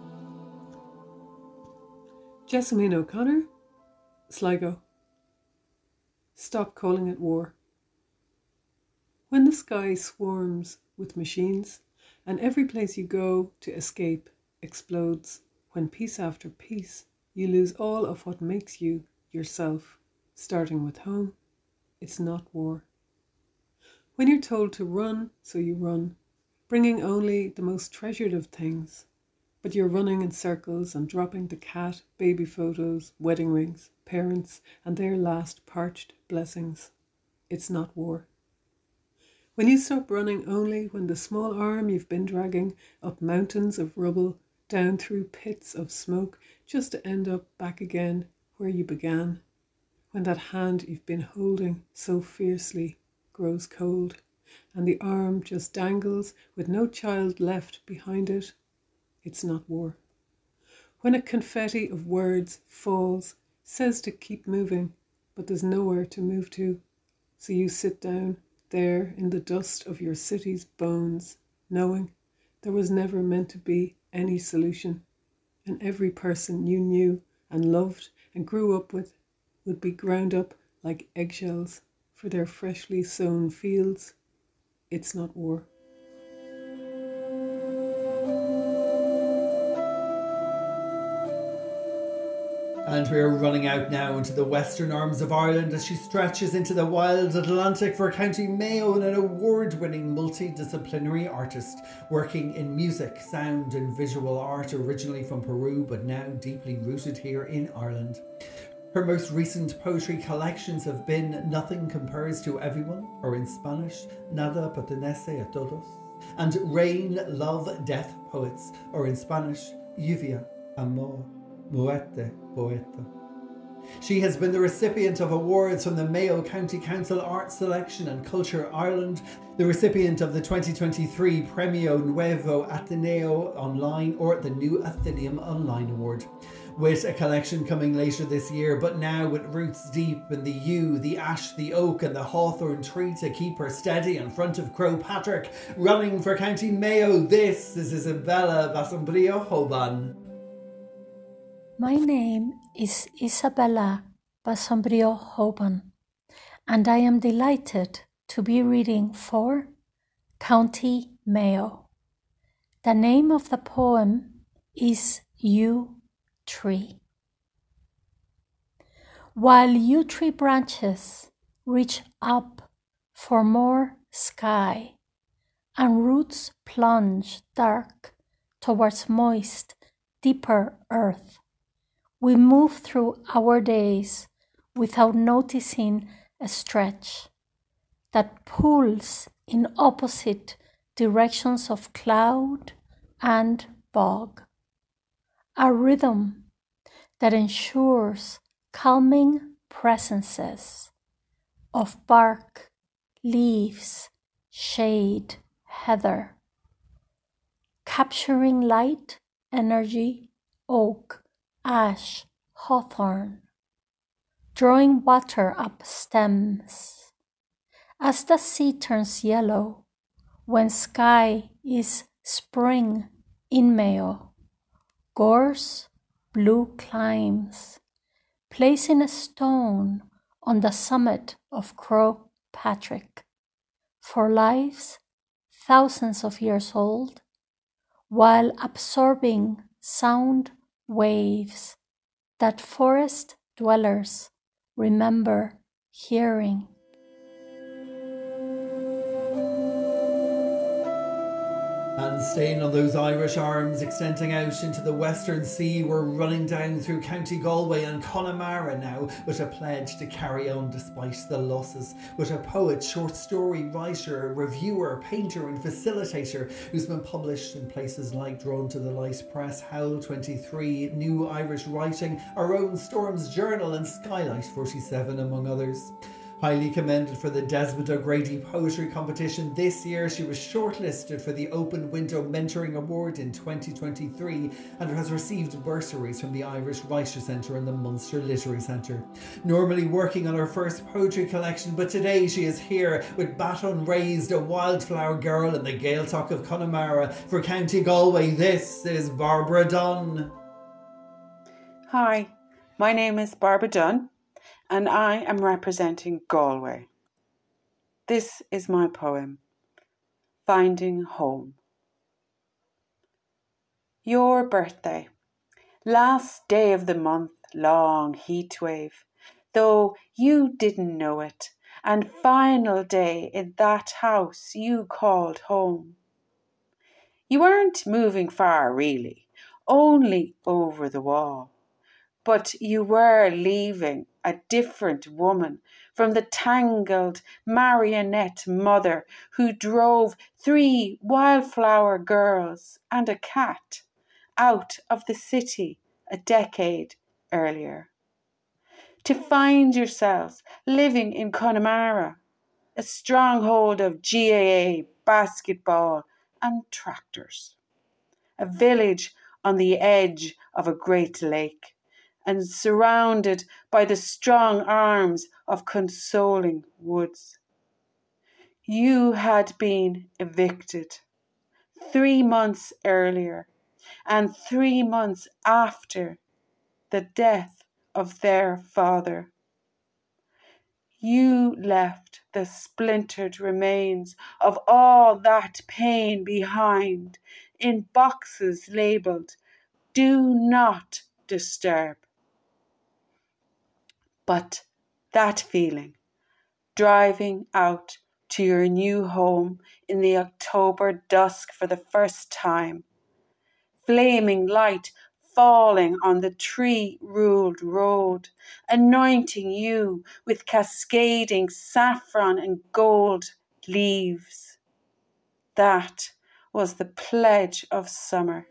Jessamine O'Connor, Sligo. Stop calling it war. When the sky swarms with machines and every place you go to escape explodes, when piece after piece you lose all of what makes you yourself, starting with home, it's not war. When you're told to run, so you run, bringing only the most treasured of things, but you're running in circles and dropping the cat, baby photos, wedding rings, parents and their last parched blessings. It's not war. When you stop running only when the small arm you've been dragging up mountains of rubble, down through pits of smoke, just to end up back again where you began. When that hand you've been holding so fiercely grows cold and the arm just dangles with no child left behind it, it's not war. When a confetti of words falls, says to keep moving, but there's nowhere to move to, so you sit down there in the dust of your city's bones, knowing there was never meant to be any solution, and every person you knew and loved and grew up with would be ground up like eggshells for their freshly sown fields. It's not war. And we're running out now into the western arms of Ireland as she stretches into the wild Atlantic for County Mayo, and an award-winning multidisciplinary artist working in music, sound and visual art, originally from Peru but now deeply rooted here in Ireland. Her most recent poetry collections have been Nothing Compares to Everyone, or in Spanish, Nada Pertenece a Todos, and Rain, Love, Death Poets, or in Spanish, Lluvia, Amor, Muerte, Poeta. She has been the recipient of awards from the Mayo County Council Art Selection and Culture Ireland, the recipient of the 2023 Premio Nuevo Ateneo Online, or the New Athenaeum Online Award. With a collection coming later this year, but now with roots deep in the yew, the ash, the oak and the hawthorn tree to keep her steady in front of Croagh Patrick. Running for County Mayo, this is Isabella Basombrio Hoban. My name is Isabella Basombrio Hoban, and I am delighted to be reading for County Mayo. The name of the poem is Yew Tree. While yew tree branches reach up for more sky and roots plunge dark towards moist, deeper earth, we move through our days without noticing a stretch that pulls in opposite directions of cloud and bog. A rhythm that ensures calming presences of bark, leaves, shade, heather, capturing light, energy, oak, ash, hawthorn, drawing water up stems. As the sea turns yellow when sky is spring in Mayo, gorse blue climbs, placing a stone on the summit of Croagh Patrick for lives thousands of years old, while absorbing sound waves that forest dwellers remember hearing. And staying on those Irish arms, extending out into the Western Sea, we're running down through County Galway and Connemara now, with a pledge to carry on despite the losses, with a poet, short story writer, reviewer, painter and facilitator who's been published in places like Drawn to the Light Press, Howl 23, New Irish Writing, Our Own Storms Journal and Skylight 47, among others. Highly commended for the Desmond O'Grady Poetry Competition this year, she was shortlisted for the Open Window Mentoring Award in 2023 and has received bursaries from the Irish Writer Centre and the Munster Literary Centre. Normally working on her first poetry collection, but today she is here with Baton Raised, a wildflower girl in the Gaeltacht of Connemara. For County Galway, this is Barbara Dunn. Hi, my name is Barbara Dunn, and I am representing Galway. This is my poem, Finding Home. Your birthday, last day of the month, long heatwave, though you didn't know it, and final day in that house you called home. You weren't moving far really, only over the wall, but you were leaving a different woman from the tangled marionette mother who drove 3 wildflower girls and a cat out of the city a decade earlier. To find yourselves living in Connemara, a stronghold of GAA, basketball, and tractors. A village on the edge of a great lake, and surrounded by the strong arms of consoling woods. You had been evicted 3 months earlier, and 3 months after the death of their father. You left the splintered remains of all that pain behind in boxes labelled "Do not disturb." But that feeling, driving out to your new home in the October dusk for the first time, flaming light falling on the tree-ruled road, anointing you with cascading saffron and gold leaves. That was the pledge of summer.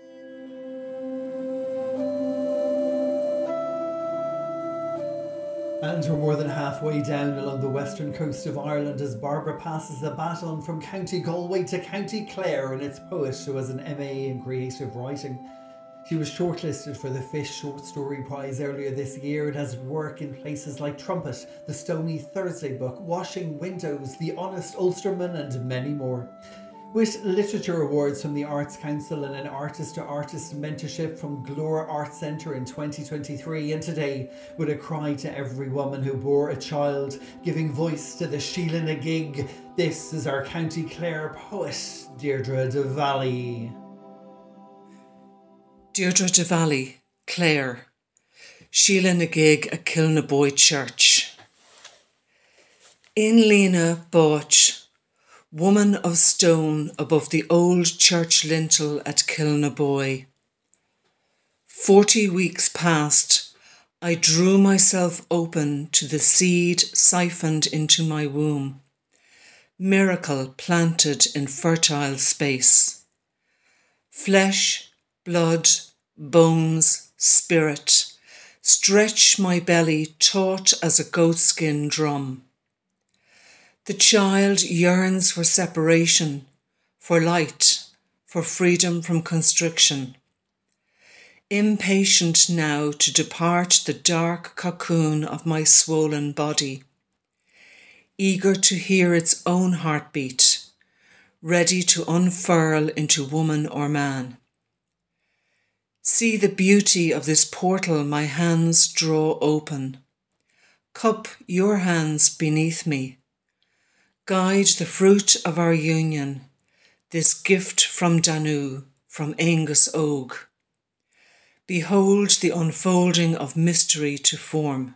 And we're more than halfway down along the western coast of Ireland as Barbara passes the baton from County Galway to County Clare and its poet who has an MA in creative writing. She was shortlisted for the Fish Short Story Prize earlier this year and has work in places like Trumpet, The Stony Thursday Book, Washing Windows, The Honest Ulsterman and many more. With literature awards from the Arts Council and an artist-to-artist mentorship from Glór Arts Centre in 2023, and today with a cry to every woman who bore a child, giving voice to the Sheila na Gig, this is our County Clare poet, Deirdre de Valley. Deirdre de Valley, Clare, Sheila na Gig a Kilnaboy Church. In Lena Bauch, woman of stone above the old church lintel at Kilnaboy. 40 weeks past, I drew myself open to the seed siphoned into my womb, miracle planted in fertile space. Flesh, blood, bones, spirit, stretch my belly taut as a goatskin drum. The child yearns for separation, for light, for freedom from constriction. Impatient now to depart the dark cocoon of my swollen body, eager to hear its own heartbeat, ready to unfurl into woman or man. See the beauty of this portal my hands draw open. Cup your hands beneath me. Guide the fruit of our union, this gift from Danu, from Angus Og. Behold the unfolding of mystery to form.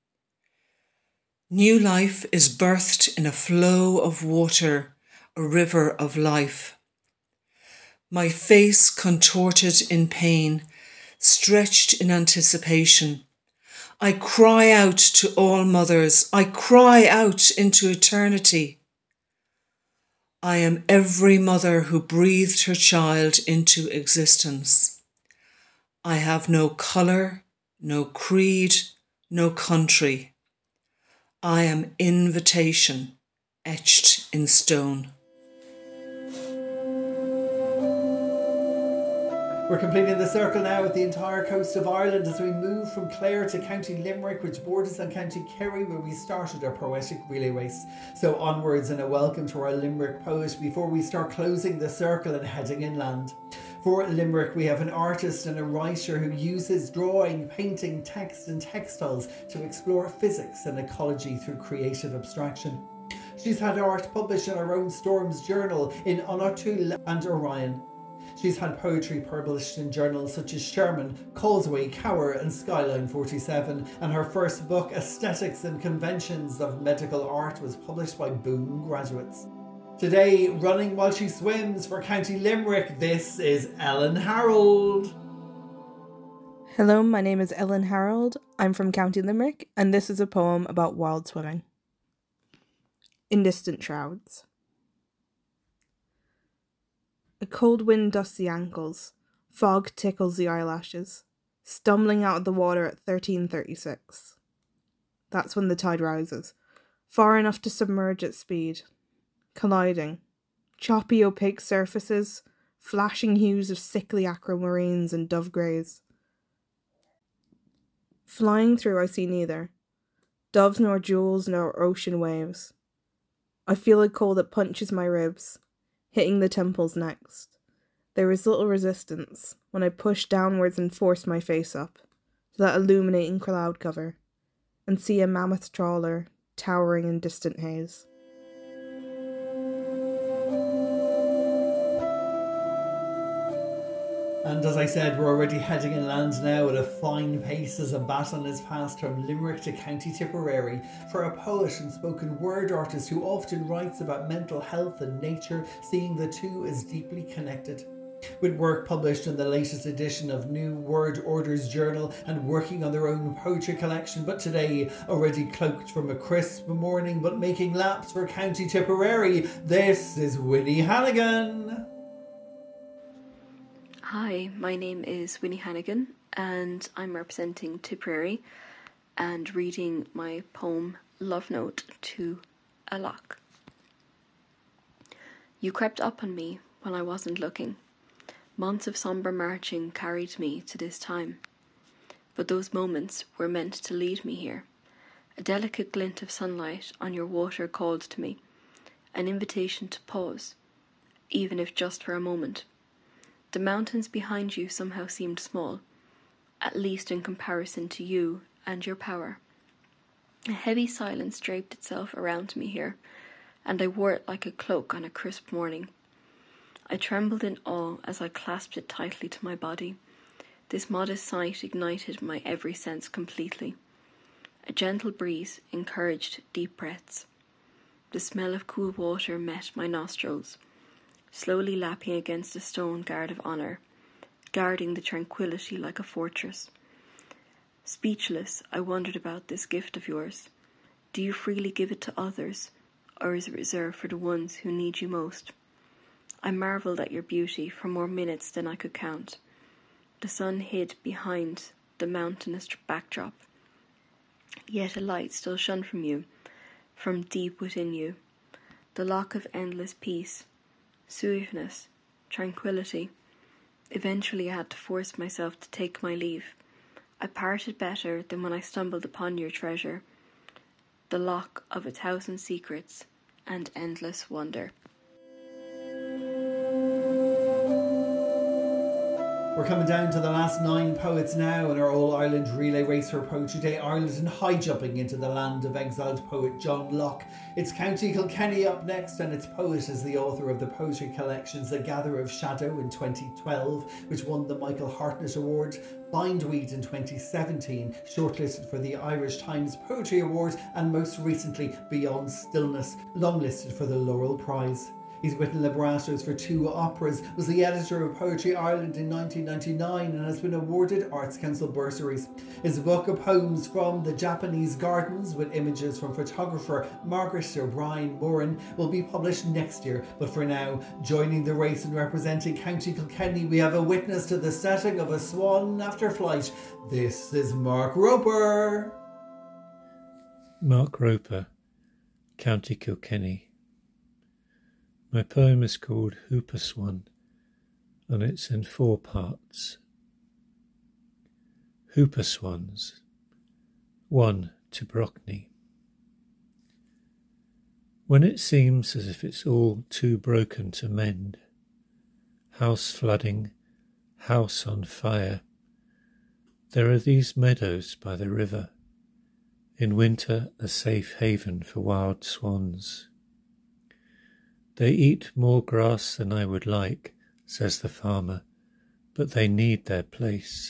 New life is birthed in a flow of water, a river of life. My face contorted in pain, stretched in anticipation. I cry out to all mothers, I cry out into eternity. I am every mother who breathed her child into existence. I have no colour, no creed, no country. I am invitation, etched in stone. We're completing the circle now with the entire coast of Ireland as we move from Clare to County Limerick, which borders on County Kerry, where we started our poetic relay race. So onwards and a welcome to our Limerick poet before we start closing the circle and heading inland. For Limerick, we have an artist and a writer who uses drawing, painting, text and textiles to explore physics and ecology through creative abstraction. She's had art published in her own Storms journal in Onotul and Orion. She's had poetry published in journals such as Sherman, Causeway, Cower and Skyline 47, and her first book, Aesthetics and Conventions of Medical Art, was published by Boom Graduates. Today, running while she swims for County Limerick, this is Ellen Harold. Hello, my name is Ellen Harold. I'm from County Limerick, and this is a poem about wild swimming. In distant shrouds. A cold wind dusts the ankles, fog tickles the eyelashes, stumbling out of the water at 13:36. That's when the tide rises, far enough to submerge at speed, colliding, choppy opaque surfaces, flashing hues of sickly aquamarines and dove greys. Flying through I see neither, doves nor jewels nor ocean waves. I feel a cold that punches my ribs, hitting the temples next. There is little resistance when I push downwards and force my face up to that illuminating cloud cover and see a mammoth trawler towering in distant haze. And as I said, we're already heading inland now at a fine pace as a baton is passed from Limerick to County Tipperary for a poet and spoken word artist who often writes about mental health and nature, seeing the two as deeply connected. With work published in the latest edition of New Word Orders Journal and working on their own poetry collection, but today already cloaked from a crisp morning but making laps for County Tipperary, this is Winnie Hannigan. Hi, my name is Winnie Hannigan and I'm representing Tipperary and reading my poem Love Note to a Loch. You crept up on me when I wasn't looking. Months of sombre marching carried me to this time. But those moments were meant to lead me here. A delicate glint of sunlight on your water called to me. An invitation to pause, even if just for a moment. The mountains behind you somehow seemed small, at least in comparison to you and your power. A heavy silence draped itself around me here, and I wore it like a cloak on a crisp morning. I trembled in awe as I clasped it tightly to my body. This modest sight ignited my every sense completely. A gentle breeze encouraged deep breaths. The smell of cool water met my nostrils, slowly lapping against a stone guard of honour, guarding the tranquility like a fortress. Speechless, I wondered about this gift of yours. Do you freely give it to others, or is it reserved for the ones who need you most? I marvelled at your beauty for more minutes than I could count. The sun hid behind the mountainous backdrop, yet a light still shone from you, from deep within you. The lock of endless peace, soothness, tranquility. Eventually I had to force myself to take my leave. I parted better than when I stumbled upon your treasure, the lock of 1,000 secrets and endless wonder. We're coming down to the last 9 poets now in our All-Ireland Relay Race for Poetry Day Ireland and high jumping into the land of exiled poet John Locke. It's County Kilkenny up next, and its poet is the author of the poetry collections The Gatherer of Shadow in 2012, which won the Michael Hartnett Award, Bindweed in 2017, shortlisted for the Irish Times Poetry Award, and most recently Beyond Stillness, longlisted for the Laurel Prize. He's written librettos for 2 operas, was the editor of Poetry Ireland in 1999 and has been awarded Arts Council bursaries. His book of poems From the Japanese Gardens, with images from photographer Margaret O'Brien Moran, will be published next year. But for now, joining the race and representing County Kilkenny, we have a witness to the setting of a swan after flight. This is Mark Roper. Mark Roper, County Kilkenny. My poem is called Hooper Swan, and it's in 4 parts. Hooper Swans. 1 to Brockney. When it seems as if it's all too broken to mend, house flooding, house on fire, there are these meadows by the river, in winter a safe haven for wild swans. They eat more grass than I would like, says the farmer, but they need their place.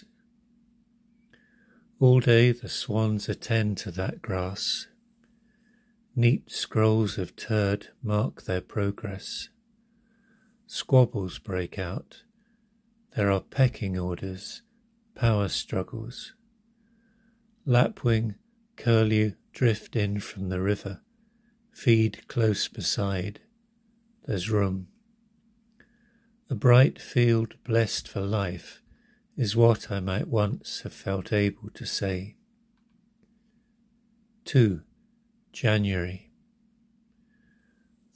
All day the swans attend to that grass. Neat scrolls of turd mark their progress. Squabbles break out. There are pecking orders, power struggles. Lapwing, curlew drift in from the river, feed close beside. There's room. A bright field blessed for life is what I might once have felt able to say. 2. January.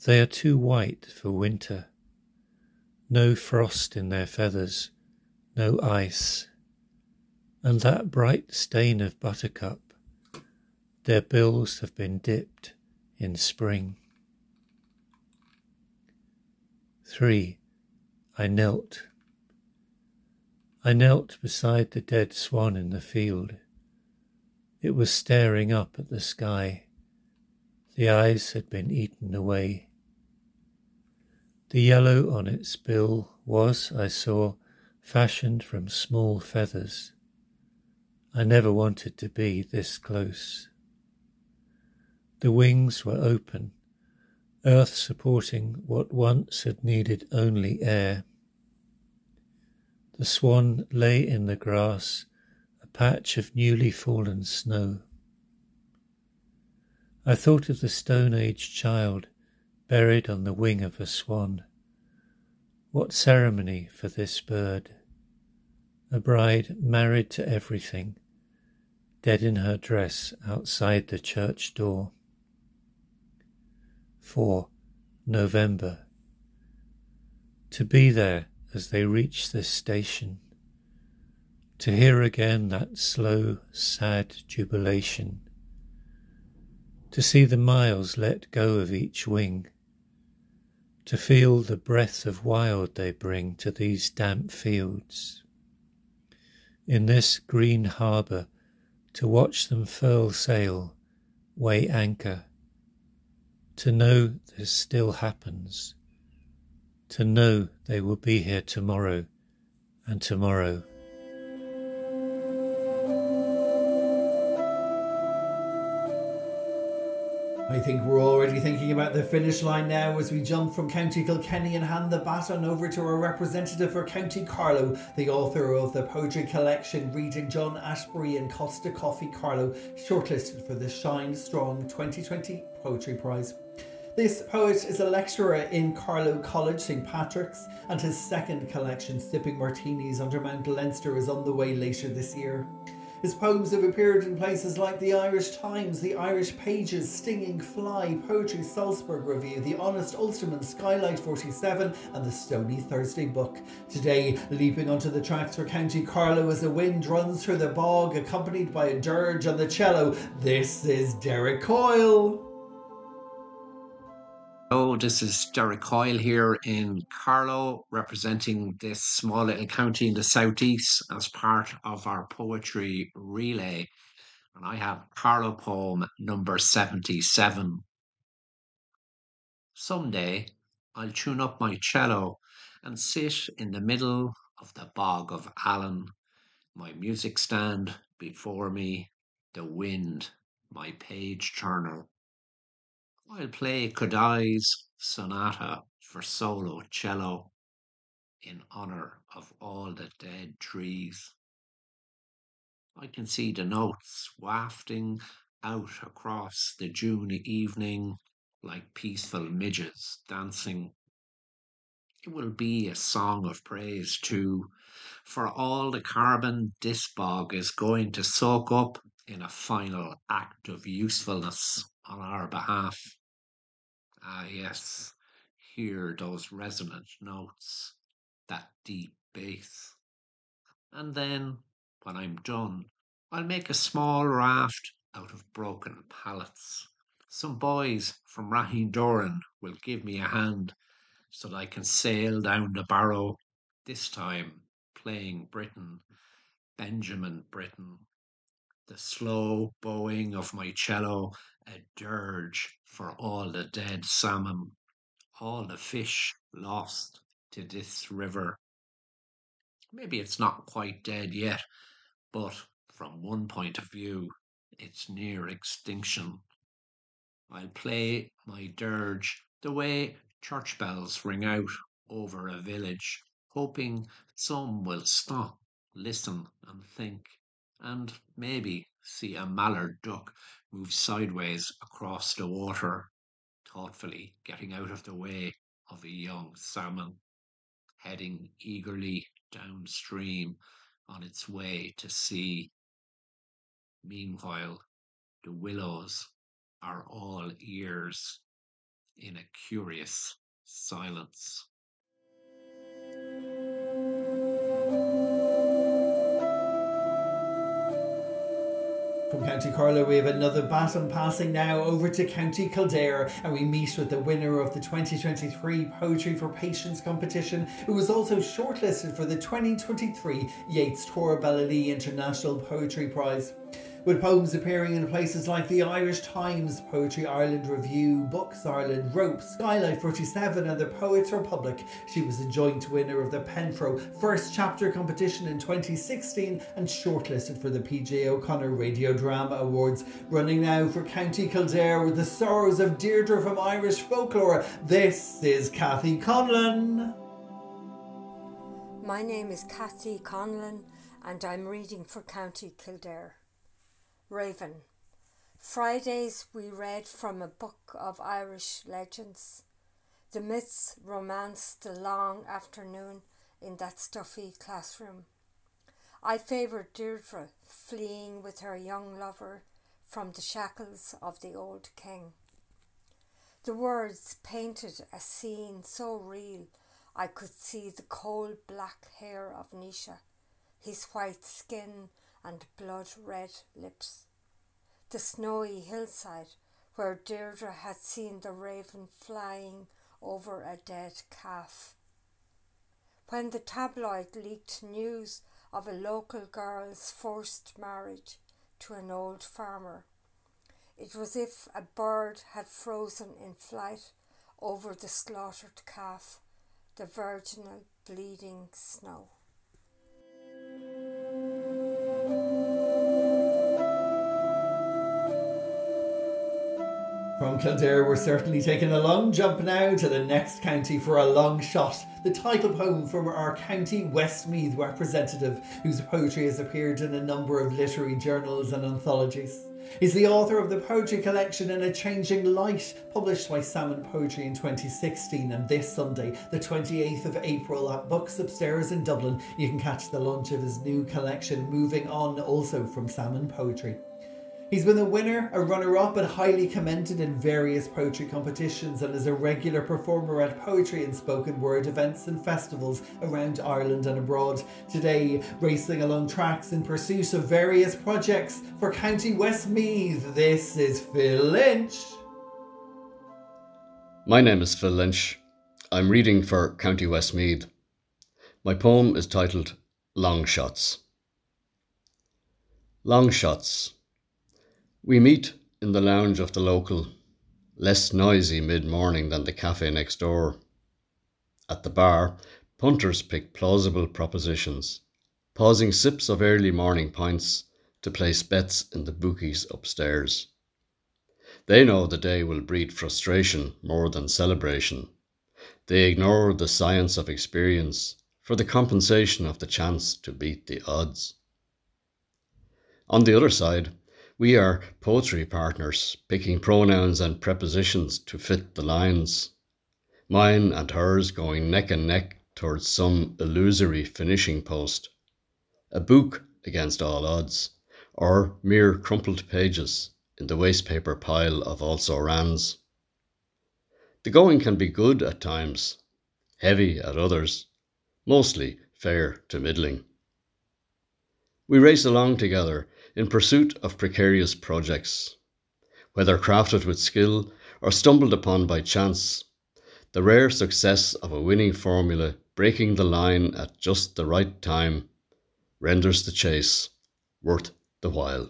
They are too white for winter. No frost in their feathers, no ice. And that bright stain of buttercup, their bills have been dipped in spring. 3. I knelt. I knelt beside the dead swan in the field. It was staring up at the sky. The eyes had been eaten away. The yellow on its bill was, I saw, fashioned from small feathers. I never wanted to be this close. The wings were open, earth supporting what once had needed only air. The swan lay in the grass, a patch of newly fallen snow. I thought of the Stone Age child buried on the wing of a swan. What ceremony for this bird! A bride married to everything, dead in her dress outside the church door. 4. November. To be there as they reach this station, to hear again that slow, sad jubilation, to see the miles let go of each wing, to feel the breath of wild they bring to these damp fields. In this green harbour, to watch them furl sail, weigh anchor, to know this still happens, to know they will be here tomorrow and tomorrow. I think we're already thinking about the finish line now as we jump from County Kilkenny and hand the baton over to our representative for County Carlow, the author of the poetry collection reading John Ashbery and Costa Coffee Carlow, shortlisted for the Shine Strong 2020 Poetry Prize. This poet is a lecturer in Carlow College, St Patrick's, and his second collection, Sipping Martinis Under Mount Leinster, is on the way later this year. His poems have appeared in places like the Irish Times, the Irish Pages, Stinging Fly, Poetry Salzburg Review, the Honest Ulsterman, Skylight 47 and the Stony Thursday Book. Today, leaping onto the tracks for County Carlow as the wind runs through the bog, accompanied by a dirge on the cello, this is Derek Coyle. Hello, this is Derek Coyle here in Carlow, representing this small little county in the southeast as part of our poetry relay. And I have Carlow poem number 77. Someday I'll tune up my cello and sit in the middle of the bog of Allen, my music stand before me, the wind, my page turner. I'll play Kodai's sonata for solo cello in honour of all the dead trees. I can see the notes wafting out across the June evening like peaceful midgets dancing. It will be a song of praise too, for all the carbon this bog is going to soak up in a final act of usefulness on our behalf. Ah, yes, hear those resonant notes, that deep bass. And then, when I'm done, I'll make a small raft out of broken pallets. Some boys from Rahindoran will give me a hand so that I can sail down the Barrow, this time playing Britain, Benjamin Britten. The slow bowing of my cello, a dirge for all the dead salmon, all the fish lost to this river. Maybe it's not quite dead yet, but from one point of view, it's near extinction. I'll play my dirge the way church bells ring out over a village, hoping some will stop, listen and think, and maybe see a mallard duck move sideways across the water, thoughtfully getting out of the way of a young salmon, heading eagerly downstream on its way to sea. Meanwhile, the willows are all ears. in a curious silence. From County Carlow, we have another baton passing now over to County Kildare, and we meet with the winner of the 2023 Poetry for Patients competition, who was also shortlisted for the 2023 Yeats Torabellini International Poetry Prize. With poems appearing in places like the Irish Times, Poetry Ireland Review, Books Ireland, Rope, Skylight 47 and the Poets Republic, she was a joint winner of the Penfro First Chapter competition in 2016 and shortlisted for the PJ O'Connor Radio Drama Awards. Running now for County Kildare with the sorrows of Deirdre from Irish Folklore, this is Kathy Conlon. My name is Kathy Conlon and I'm reading for County Kildare. Raven. Fridays we read from a book of Irish legends. The myths romanced the long afternoon in that stuffy classroom. I favoured Deirdre fleeing with her young lover from the shackles of the old king. The words painted a scene so real I could see the coal black hair of Nisha, his white skin and blood-red lips. The snowy hillside where Deirdre had seen the raven flying over a dead calf. When the tabloid leaked news of a local girl's forced marriage to an old farmer, it was as if a bird had frozen in flight over the slaughtered calf, the virginal bleeding snow. From Kildare, we're certainly taking a long jump now to the next county for a long shot. The title poem from our County Westmeath representative, whose poetry has appeared in a number of literary journals and anthologies. He's the author of the poetry collection In a Changing Light, published by Salmon Poetry in 2016, and this Sunday, the 28th of April at Books Upstairs in Dublin, you can catch the launch of his new collection, Moving On, also from Salmon Poetry. He's been a winner, a runner-up and highly commended in various poetry competitions and is a regular performer at poetry and spoken word events and festivals around Ireland and abroad. Today, racing along tracks in pursuit of various projects for County Westmeath, this is Phil Lynch. My name is Phil Lynch. I'm reading for County Westmeath. My poem is titled Long Shots. Long shots. We meet in the lounge of the local, less noisy mid-morning than the cafe next door. At the bar, punters pick plausible propositions, pausing sips of early morning pints to place bets in the bookies upstairs. They know the day will breed frustration more than celebration. They ignore the science of experience for the compensation of the chance to beat the odds. On the other side, we are poetry partners, picking pronouns and prepositions to fit the lines. Mine and hers going neck and neck towards some illusory finishing post. A book against all odds, or mere crumpled pages in the wastepaper pile of also-rans. The going can be good at times, heavy at others, mostly fair to middling. We race along together in pursuit of precarious projects, whether crafted with skill or stumbled upon by chance, the rare success of a winning formula breaking the line at just the right time renders the chase worth the while.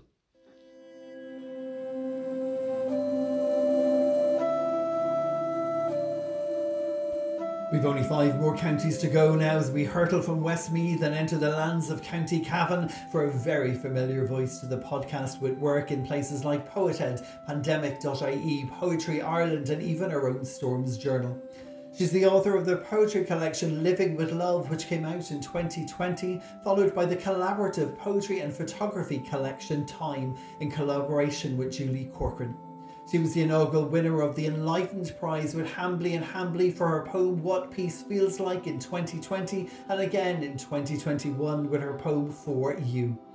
We've only 5 more counties to go now as we hurtle from Westmeath and enter the lands of County Cavan for a very familiar voice to the podcast with work in places like Poethead, Pandemic.ie, Poetry Ireland and even our own Storms Journal. She's the author of the poetry collection Living with Love, which came out in 2020, followed by the collaborative poetry and photography collection Time in collaboration with Julie Corcoran. She was the inaugural winner of the Enlightened Prize with Hambly and Hambly for her poem What Peace Feels Like in 2020 and again in 2021 with her poem For You.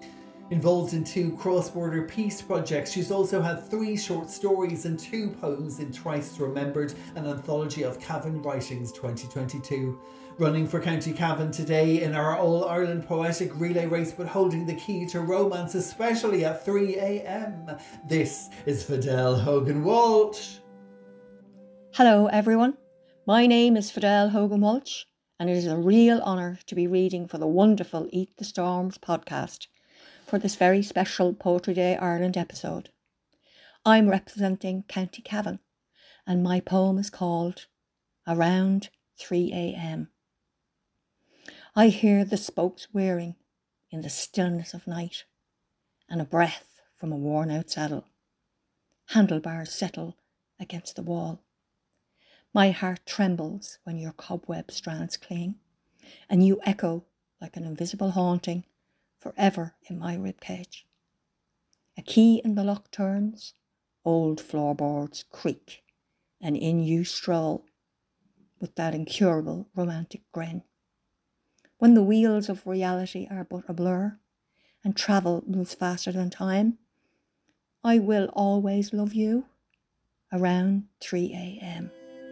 Involved in 2 cross-border peace projects, she's also had 3 short stories and 2 poems in Thrice Remembered, an anthology of Cavan Writings 2022. Running for County Cavan today in our All-Ireland Poetic Relay Race, but holding the key to romance, especially at 3 a.m. This is Fidel Hogan Walsh. Hello everyone, my name is Fidel Hogan Walsh, and it is a real honour to be reading for the wonderful Eat the Storms podcast for this very special Poetry Day Ireland episode. I'm representing County Cavan, and my poem is called Around 3 a.m. I hear the spokes whirring in the stillness of night, and a breath from a worn-out saddle. Handlebars settle against the wall. My heart trembles when your cobweb strands cling, and you echo like an invisible haunting forever in my ribcage. A key in the lock turns, old floorboards creak, and in you stroll with that incurable romantic grin. When the wheels of reality are but a blur, and travel moves faster than time, I will always love you around 3 a.m.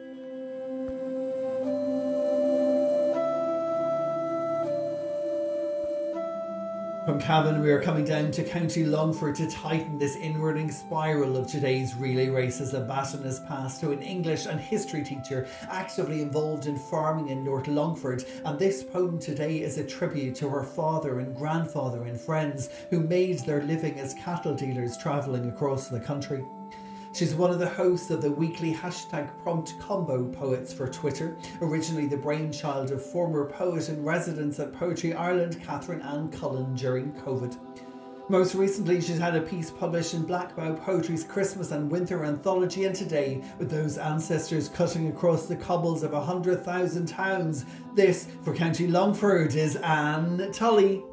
From Cavan, we are coming down to County Longford to tighten this inwarding spiral of today's relay race as the baton is passed to an English and history teacher actively involved in farming in North Longford. And this poem today is a tribute to her father and grandfather and friends who made their living as cattle dealers travelling across the country. She's one of the hosts of the weekly #PromptCombo Poets for Twitter, originally the brainchild of former poet in residence at Poetry Ireland, Catherine Ann Cullen, during COVID. Most recently, she's had a piece published in Blackbough Poetry's Christmas and Winter Anthology, and today, with those ancestors cutting across the cobbles of 100,000 towns, this, for County Longford, is Anne Tully.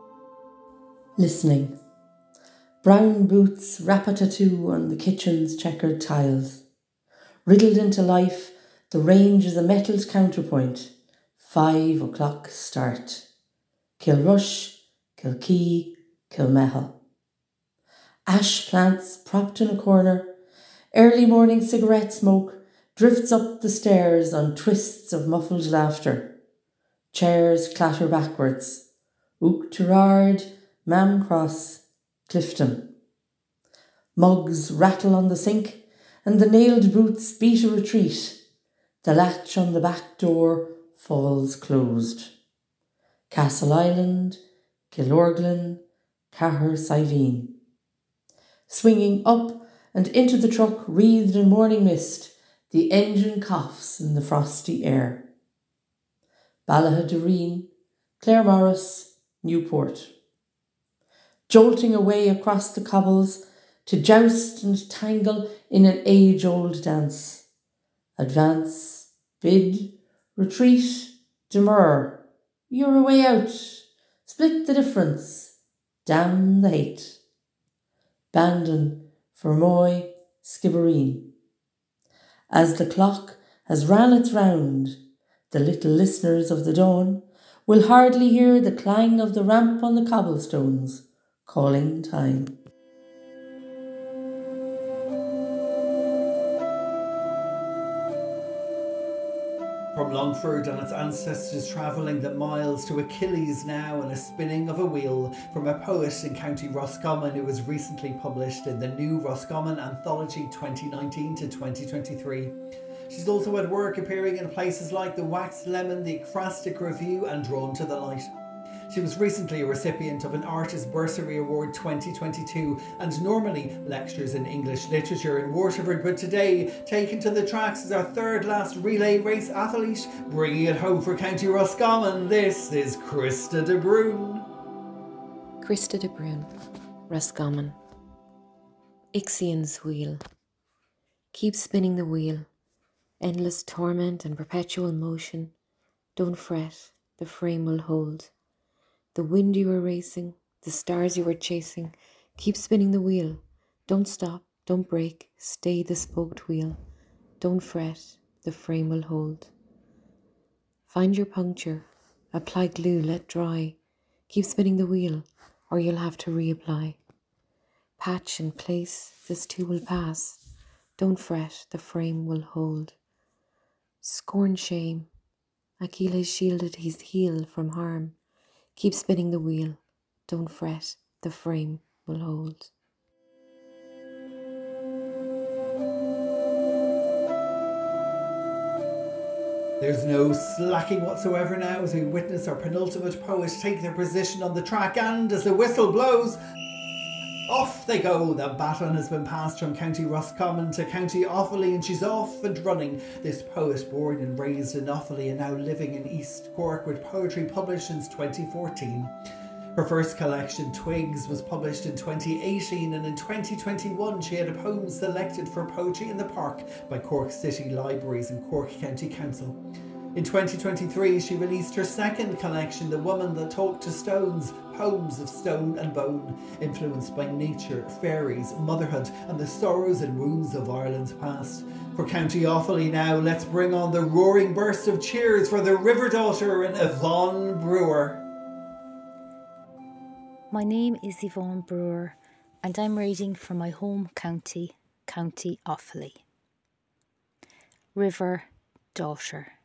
Listening. Brown boots wrap a tattoo on the kitchen's checkered tiles. Riddled into life, the range is a metal's counterpoint. 5 o'clock start. Kilrush, Kilkee, Kilmehel. Ash plants propped in a corner. Early morning cigarette smoke drifts up the stairs on twists of muffled laughter. Chairs clatter backwards. Oughteraard, Mamcross, Clifton. Mugs rattle on the sink, and the nailed boots beat a retreat. The latch on the back door falls closed. Castle Island, Kilorglin, Cahir-Siveen. Swinging up and into the truck wreathed in morning mist, the engine coughs in the frosty air. Ballahadureen, Claremorris, Newport. Jolting away across the cobbles to joust and tangle in an age-old dance. Advance, bid, retreat, demur. You're a way out. Split the difference. Damn the hate. Bandon, Fermoy, Skibbereen. As the clock has ran its round, the little listeners of the dawn will hardly hear the clang of the ramp on the cobblestones, calling time. From Longford and its ancestors travelling the miles to Achilles now and a spinning of a wheel, from a poet in County Roscommon who was recently published in the New Roscommon Anthology 2019 to 2023. She's also had work appearing in places like the Wax Lemon, the Ekphrastic Review and Drawn to the Light. She was recently a recipient of an Artist Bursary Award 2022 and normally lectures in English literature in Waterford, but today, taken to the tracks as our third last relay race athlete, bringing it home for County Roscommon, this is Krista de Bruyne. Krista de Bruyne, Roscommon. Ixion's wheel. Keep spinning the wheel. Endless torment and perpetual motion. Don't fret, the frame will hold. The wind you were racing, the stars you were chasing, keep spinning the wheel. Don't stop, don't break, stay the spoked wheel. Don't fret, the frame will hold. Find your puncture, apply glue, let dry. Keep spinning the wheel, or you'll have to reapply. Patch and place, this too will pass. Don't fret, the frame will hold. Scorn shame, Achilles shielded his heel from harm. Keep spinning the wheel, don't fret, the frame will hold. There's no slacking whatsoever now as we witness our penultimate poet take their position on the track, and as the whistle blows, off they go. The baton has been passed from County Roscommon to County Offaly, and she's off and running. This poet, born and raised in Offaly and now living in East Cork, with poetry published since 2014. Her first collection, Twigs, was published in 2018, and in 2021 she had a poem selected for Poetry in the Park by Cork City Libraries and Cork County Council. In 2023 she released her second collection, The Woman That Talked to Stones, Poems of Stone and Bone, influenced by nature, fairies, motherhood and the sorrows and wounds of Ireland's past. For County Offaly now, let's bring on the roaring burst of cheers for the River Daughter and Yvonne Brewer. My name is Yvonne Brewer and I'm reading from my home county, County Offaly. River Daughter.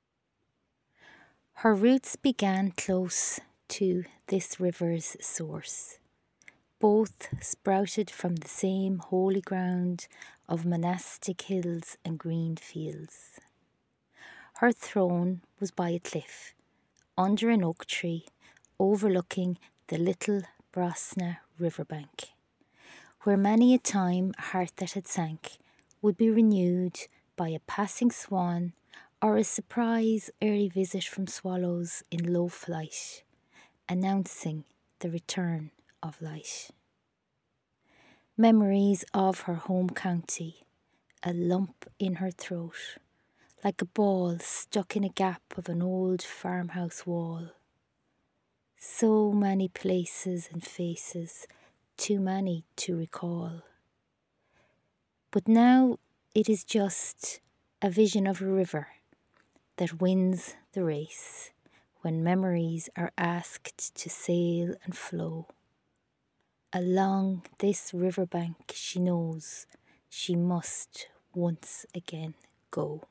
Her roots began close to this river's source. Both sprouted from the same holy ground of monastic hills and green fields. Her throne was by a cliff, under an oak tree, overlooking the little Brosna riverbank, where many a time a heart that had sank would be renewed by a passing swan or a surprise early visit from swallows in low flight, announcing the return of light. Memories of her home county, a lump in her throat, like a ball stuck in a gap of an old farmhouse wall. So many places and faces, too many to recall. But now it is just a vision of a river that wins the race when memories are asked to sail and flow. Along this riverbank she knows she must once again go.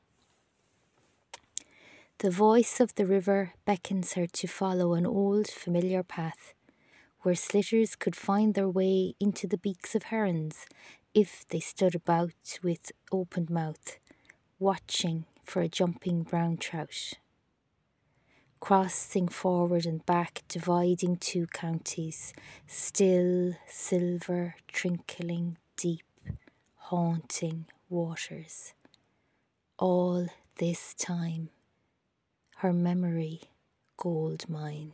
The voice of the river beckons her to follow an old familiar path, where slitters could find their way into the beaks of herons if they stood about with opened mouth, watching for a jumping brown trout. Crossing forward and back, dividing two counties, still, silver, trinkling, deep, haunting waters. All this time, her memory gold mine.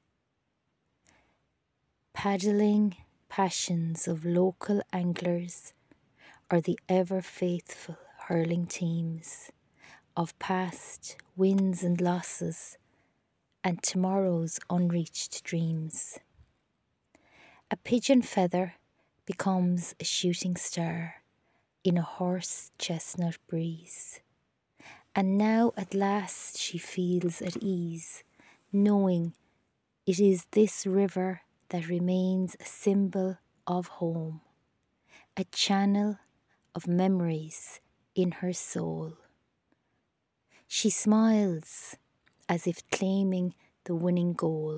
Paddling passions of local anglers, or the ever faithful hurling teams of past wins and losses and tomorrow's unreached dreams. A pigeon feather becomes a shooting star in a horse chestnut breeze. And now at last she feels at ease, knowing it is this river that remains a symbol of home, a channel of memories in her soul. She smiles as if claiming the winning goal.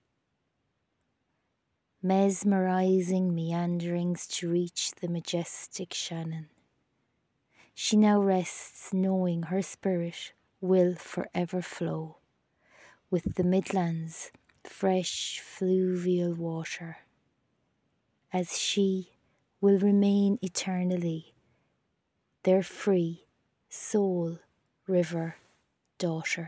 Mesmerizing meanderings to reach the majestic Shannon. She now rests knowing her spirit will forever flow with the Midlands' fresh fluvial water, as she will remain eternally their free soul river daughter.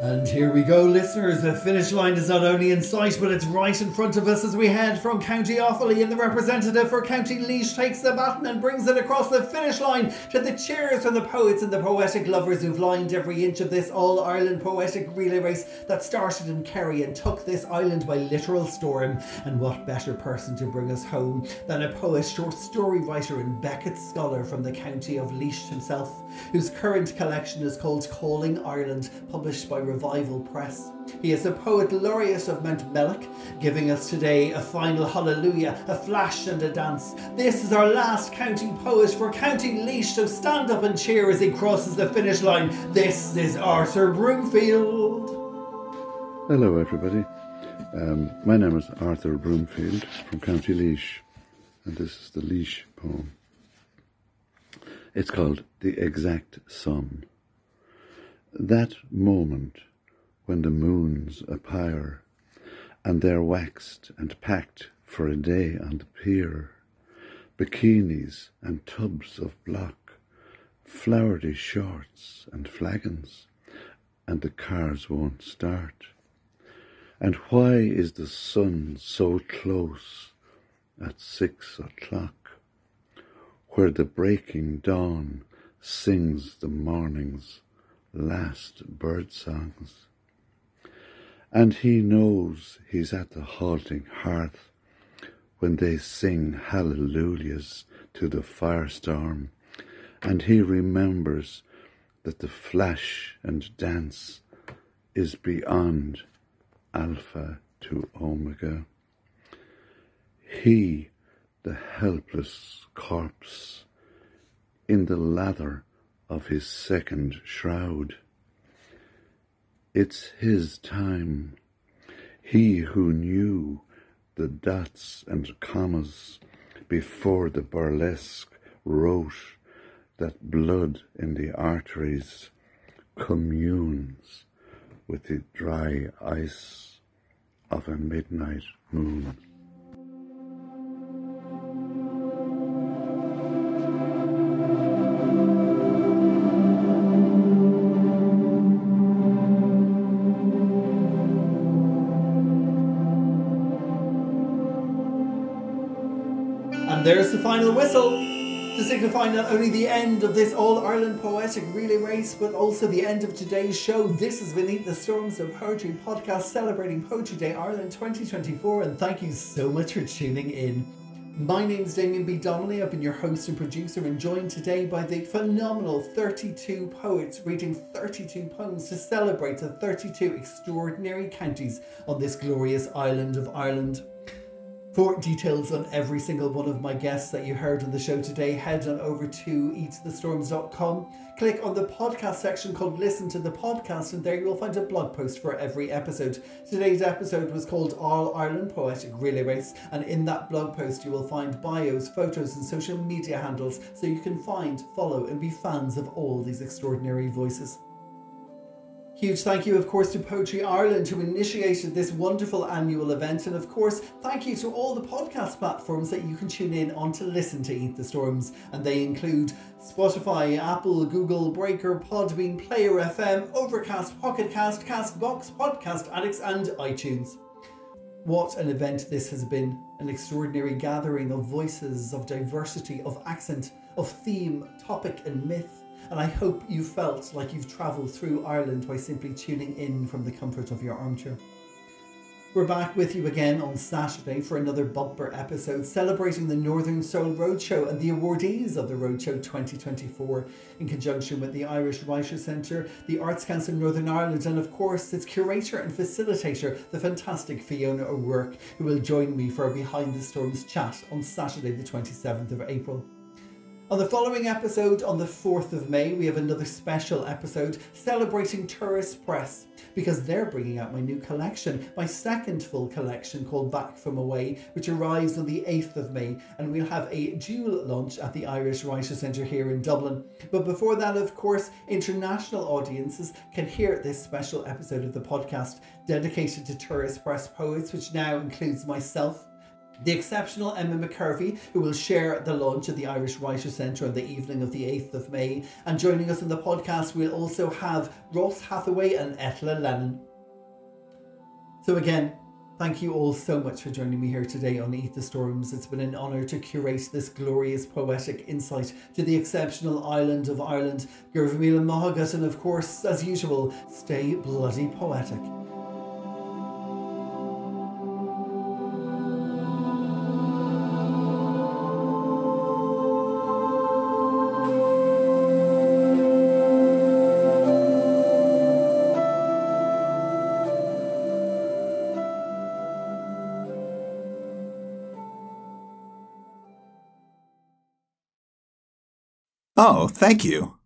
And here we go, listeners. The finish line is not only in sight, but it's right in front of us as we head from County Offaly, and the representative for County Laois takes the baton and brings it across the finish line to the cheers from the poets and the poetic lovers who've lined every inch of this All-Ireland poetic relay race that started in Kerry and took this island by literal storm. And what better person to bring us home than a poet, short story writer and Beckett scholar from the county of Laois himself, whose current collection is called Calling Ireland, published by Revival Press. He is a poet laureate of Mount Mellick, giving us today a final hallelujah, a flash and a dance. This is our last county poet for County Laois, so stand up and cheer as he crosses the finish line. This is Arthur Broomfield. Hello everybody, my name is Arthur Broomfield from County Laois, and this is the Laois poem. It's called The Exact Sum. That moment when the moon's a pyre, and they're waxed and packed for a day on the pier, bikinis and tubs of block, flowery shorts and flagons, and the cars won't start. And why is the sun so close at 6 o'clock, where the breaking dawn sings the morning's last bird songs? And he knows he's at the halting hearth when they sing hallelujahs to the firestorm, and he remembers that the flash and dance is beyond Alpha to Omega. He, the helpless corpse, in the lather of his second shroud. It's his time, he who knew the dots and commas before the burlesque wrote that blood in the arteries communes with the dry ice of a midnight moon. And there's the final whistle to signify not only the end of this All-Ireland Poetic Relay Race, but also the end of today's show. This has been Eat the Storms, a poetry podcast celebrating Poetry Day Ireland 2024, and thank you so much for tuning in. My name's Damien B. Donnelly. I've been your host and producer, and joined today by the phenomenal 32 poets reading 32 poems to celebrate the 32 extraordinary counties on this glorious island of Ireland. For details on every single one of my guests that you heard on the show today, head on over to eatthestorms.com. Click on the podcast section called Listen to the Podcast, and there you will find a blog post for every episode. Today's episode was called All-Ireland Poetic Relay Race, and in that blog post you will find bios, photos and social media handles so you can find, follow and be fans of all these extraordinary voices. Huge thank you, of course, to Poetry Ireland, who initiated this wonderful annual event. And of course, thank you to all the podcast platforms that you can tune in on to listen to Eat the Storms. And they include Spotify, Apple, Google, Breaker, Podbean, Player FM, Overcast, Pocket Cast, Castbox, Podcast Addicts and iTunes. What an event this has been. An extraordinary gathering of voices, of diversity, of accent, of theme, topic and myth. And I hope you felt like you've travelled through Ireland by simply tuning in from the comfort of your armchair. We're back with you again on Saturday for another bumper episode celebrating the Northern Soul Roadshow and the awardees of the Roadshow 2024 in conjunction with the Irish Writers' Centre, the Arts Council Northern Ireland, and of course its curator and facilitator, the fantastic Fiona O'Rourke, who will join me for a Behind the Storms chat on Saturday the 27th of April. On the following episode, on the 4th of May, we have another special episode celebrating Tourist Press, because they're bringing out my new collection, my second full collection called Back From Away, which arrives on the 8th of May, and we'll have a dual launch at the Irish Writers' Centre here in Dublin. But before that, of course, international audiences can hear this special episode of the podcast dedicated to Tourist Press poets, which now includes myself, The exceptional Emma McCurvey, who will share the lunch at the Irish Writers' Centre on the evening of the 8th of May. And joining us on the podcast, we'll also have Ross Hathaway and Ethla Lennon. So again, thank you all so much for joining me here today on Eat the Storms. It's been an honour to curate this glorious poetic insight to the exceptional island of Ireland. Gurvamila Mahagat, and of course, as usual, stay bloody poetic. Oh, thank you.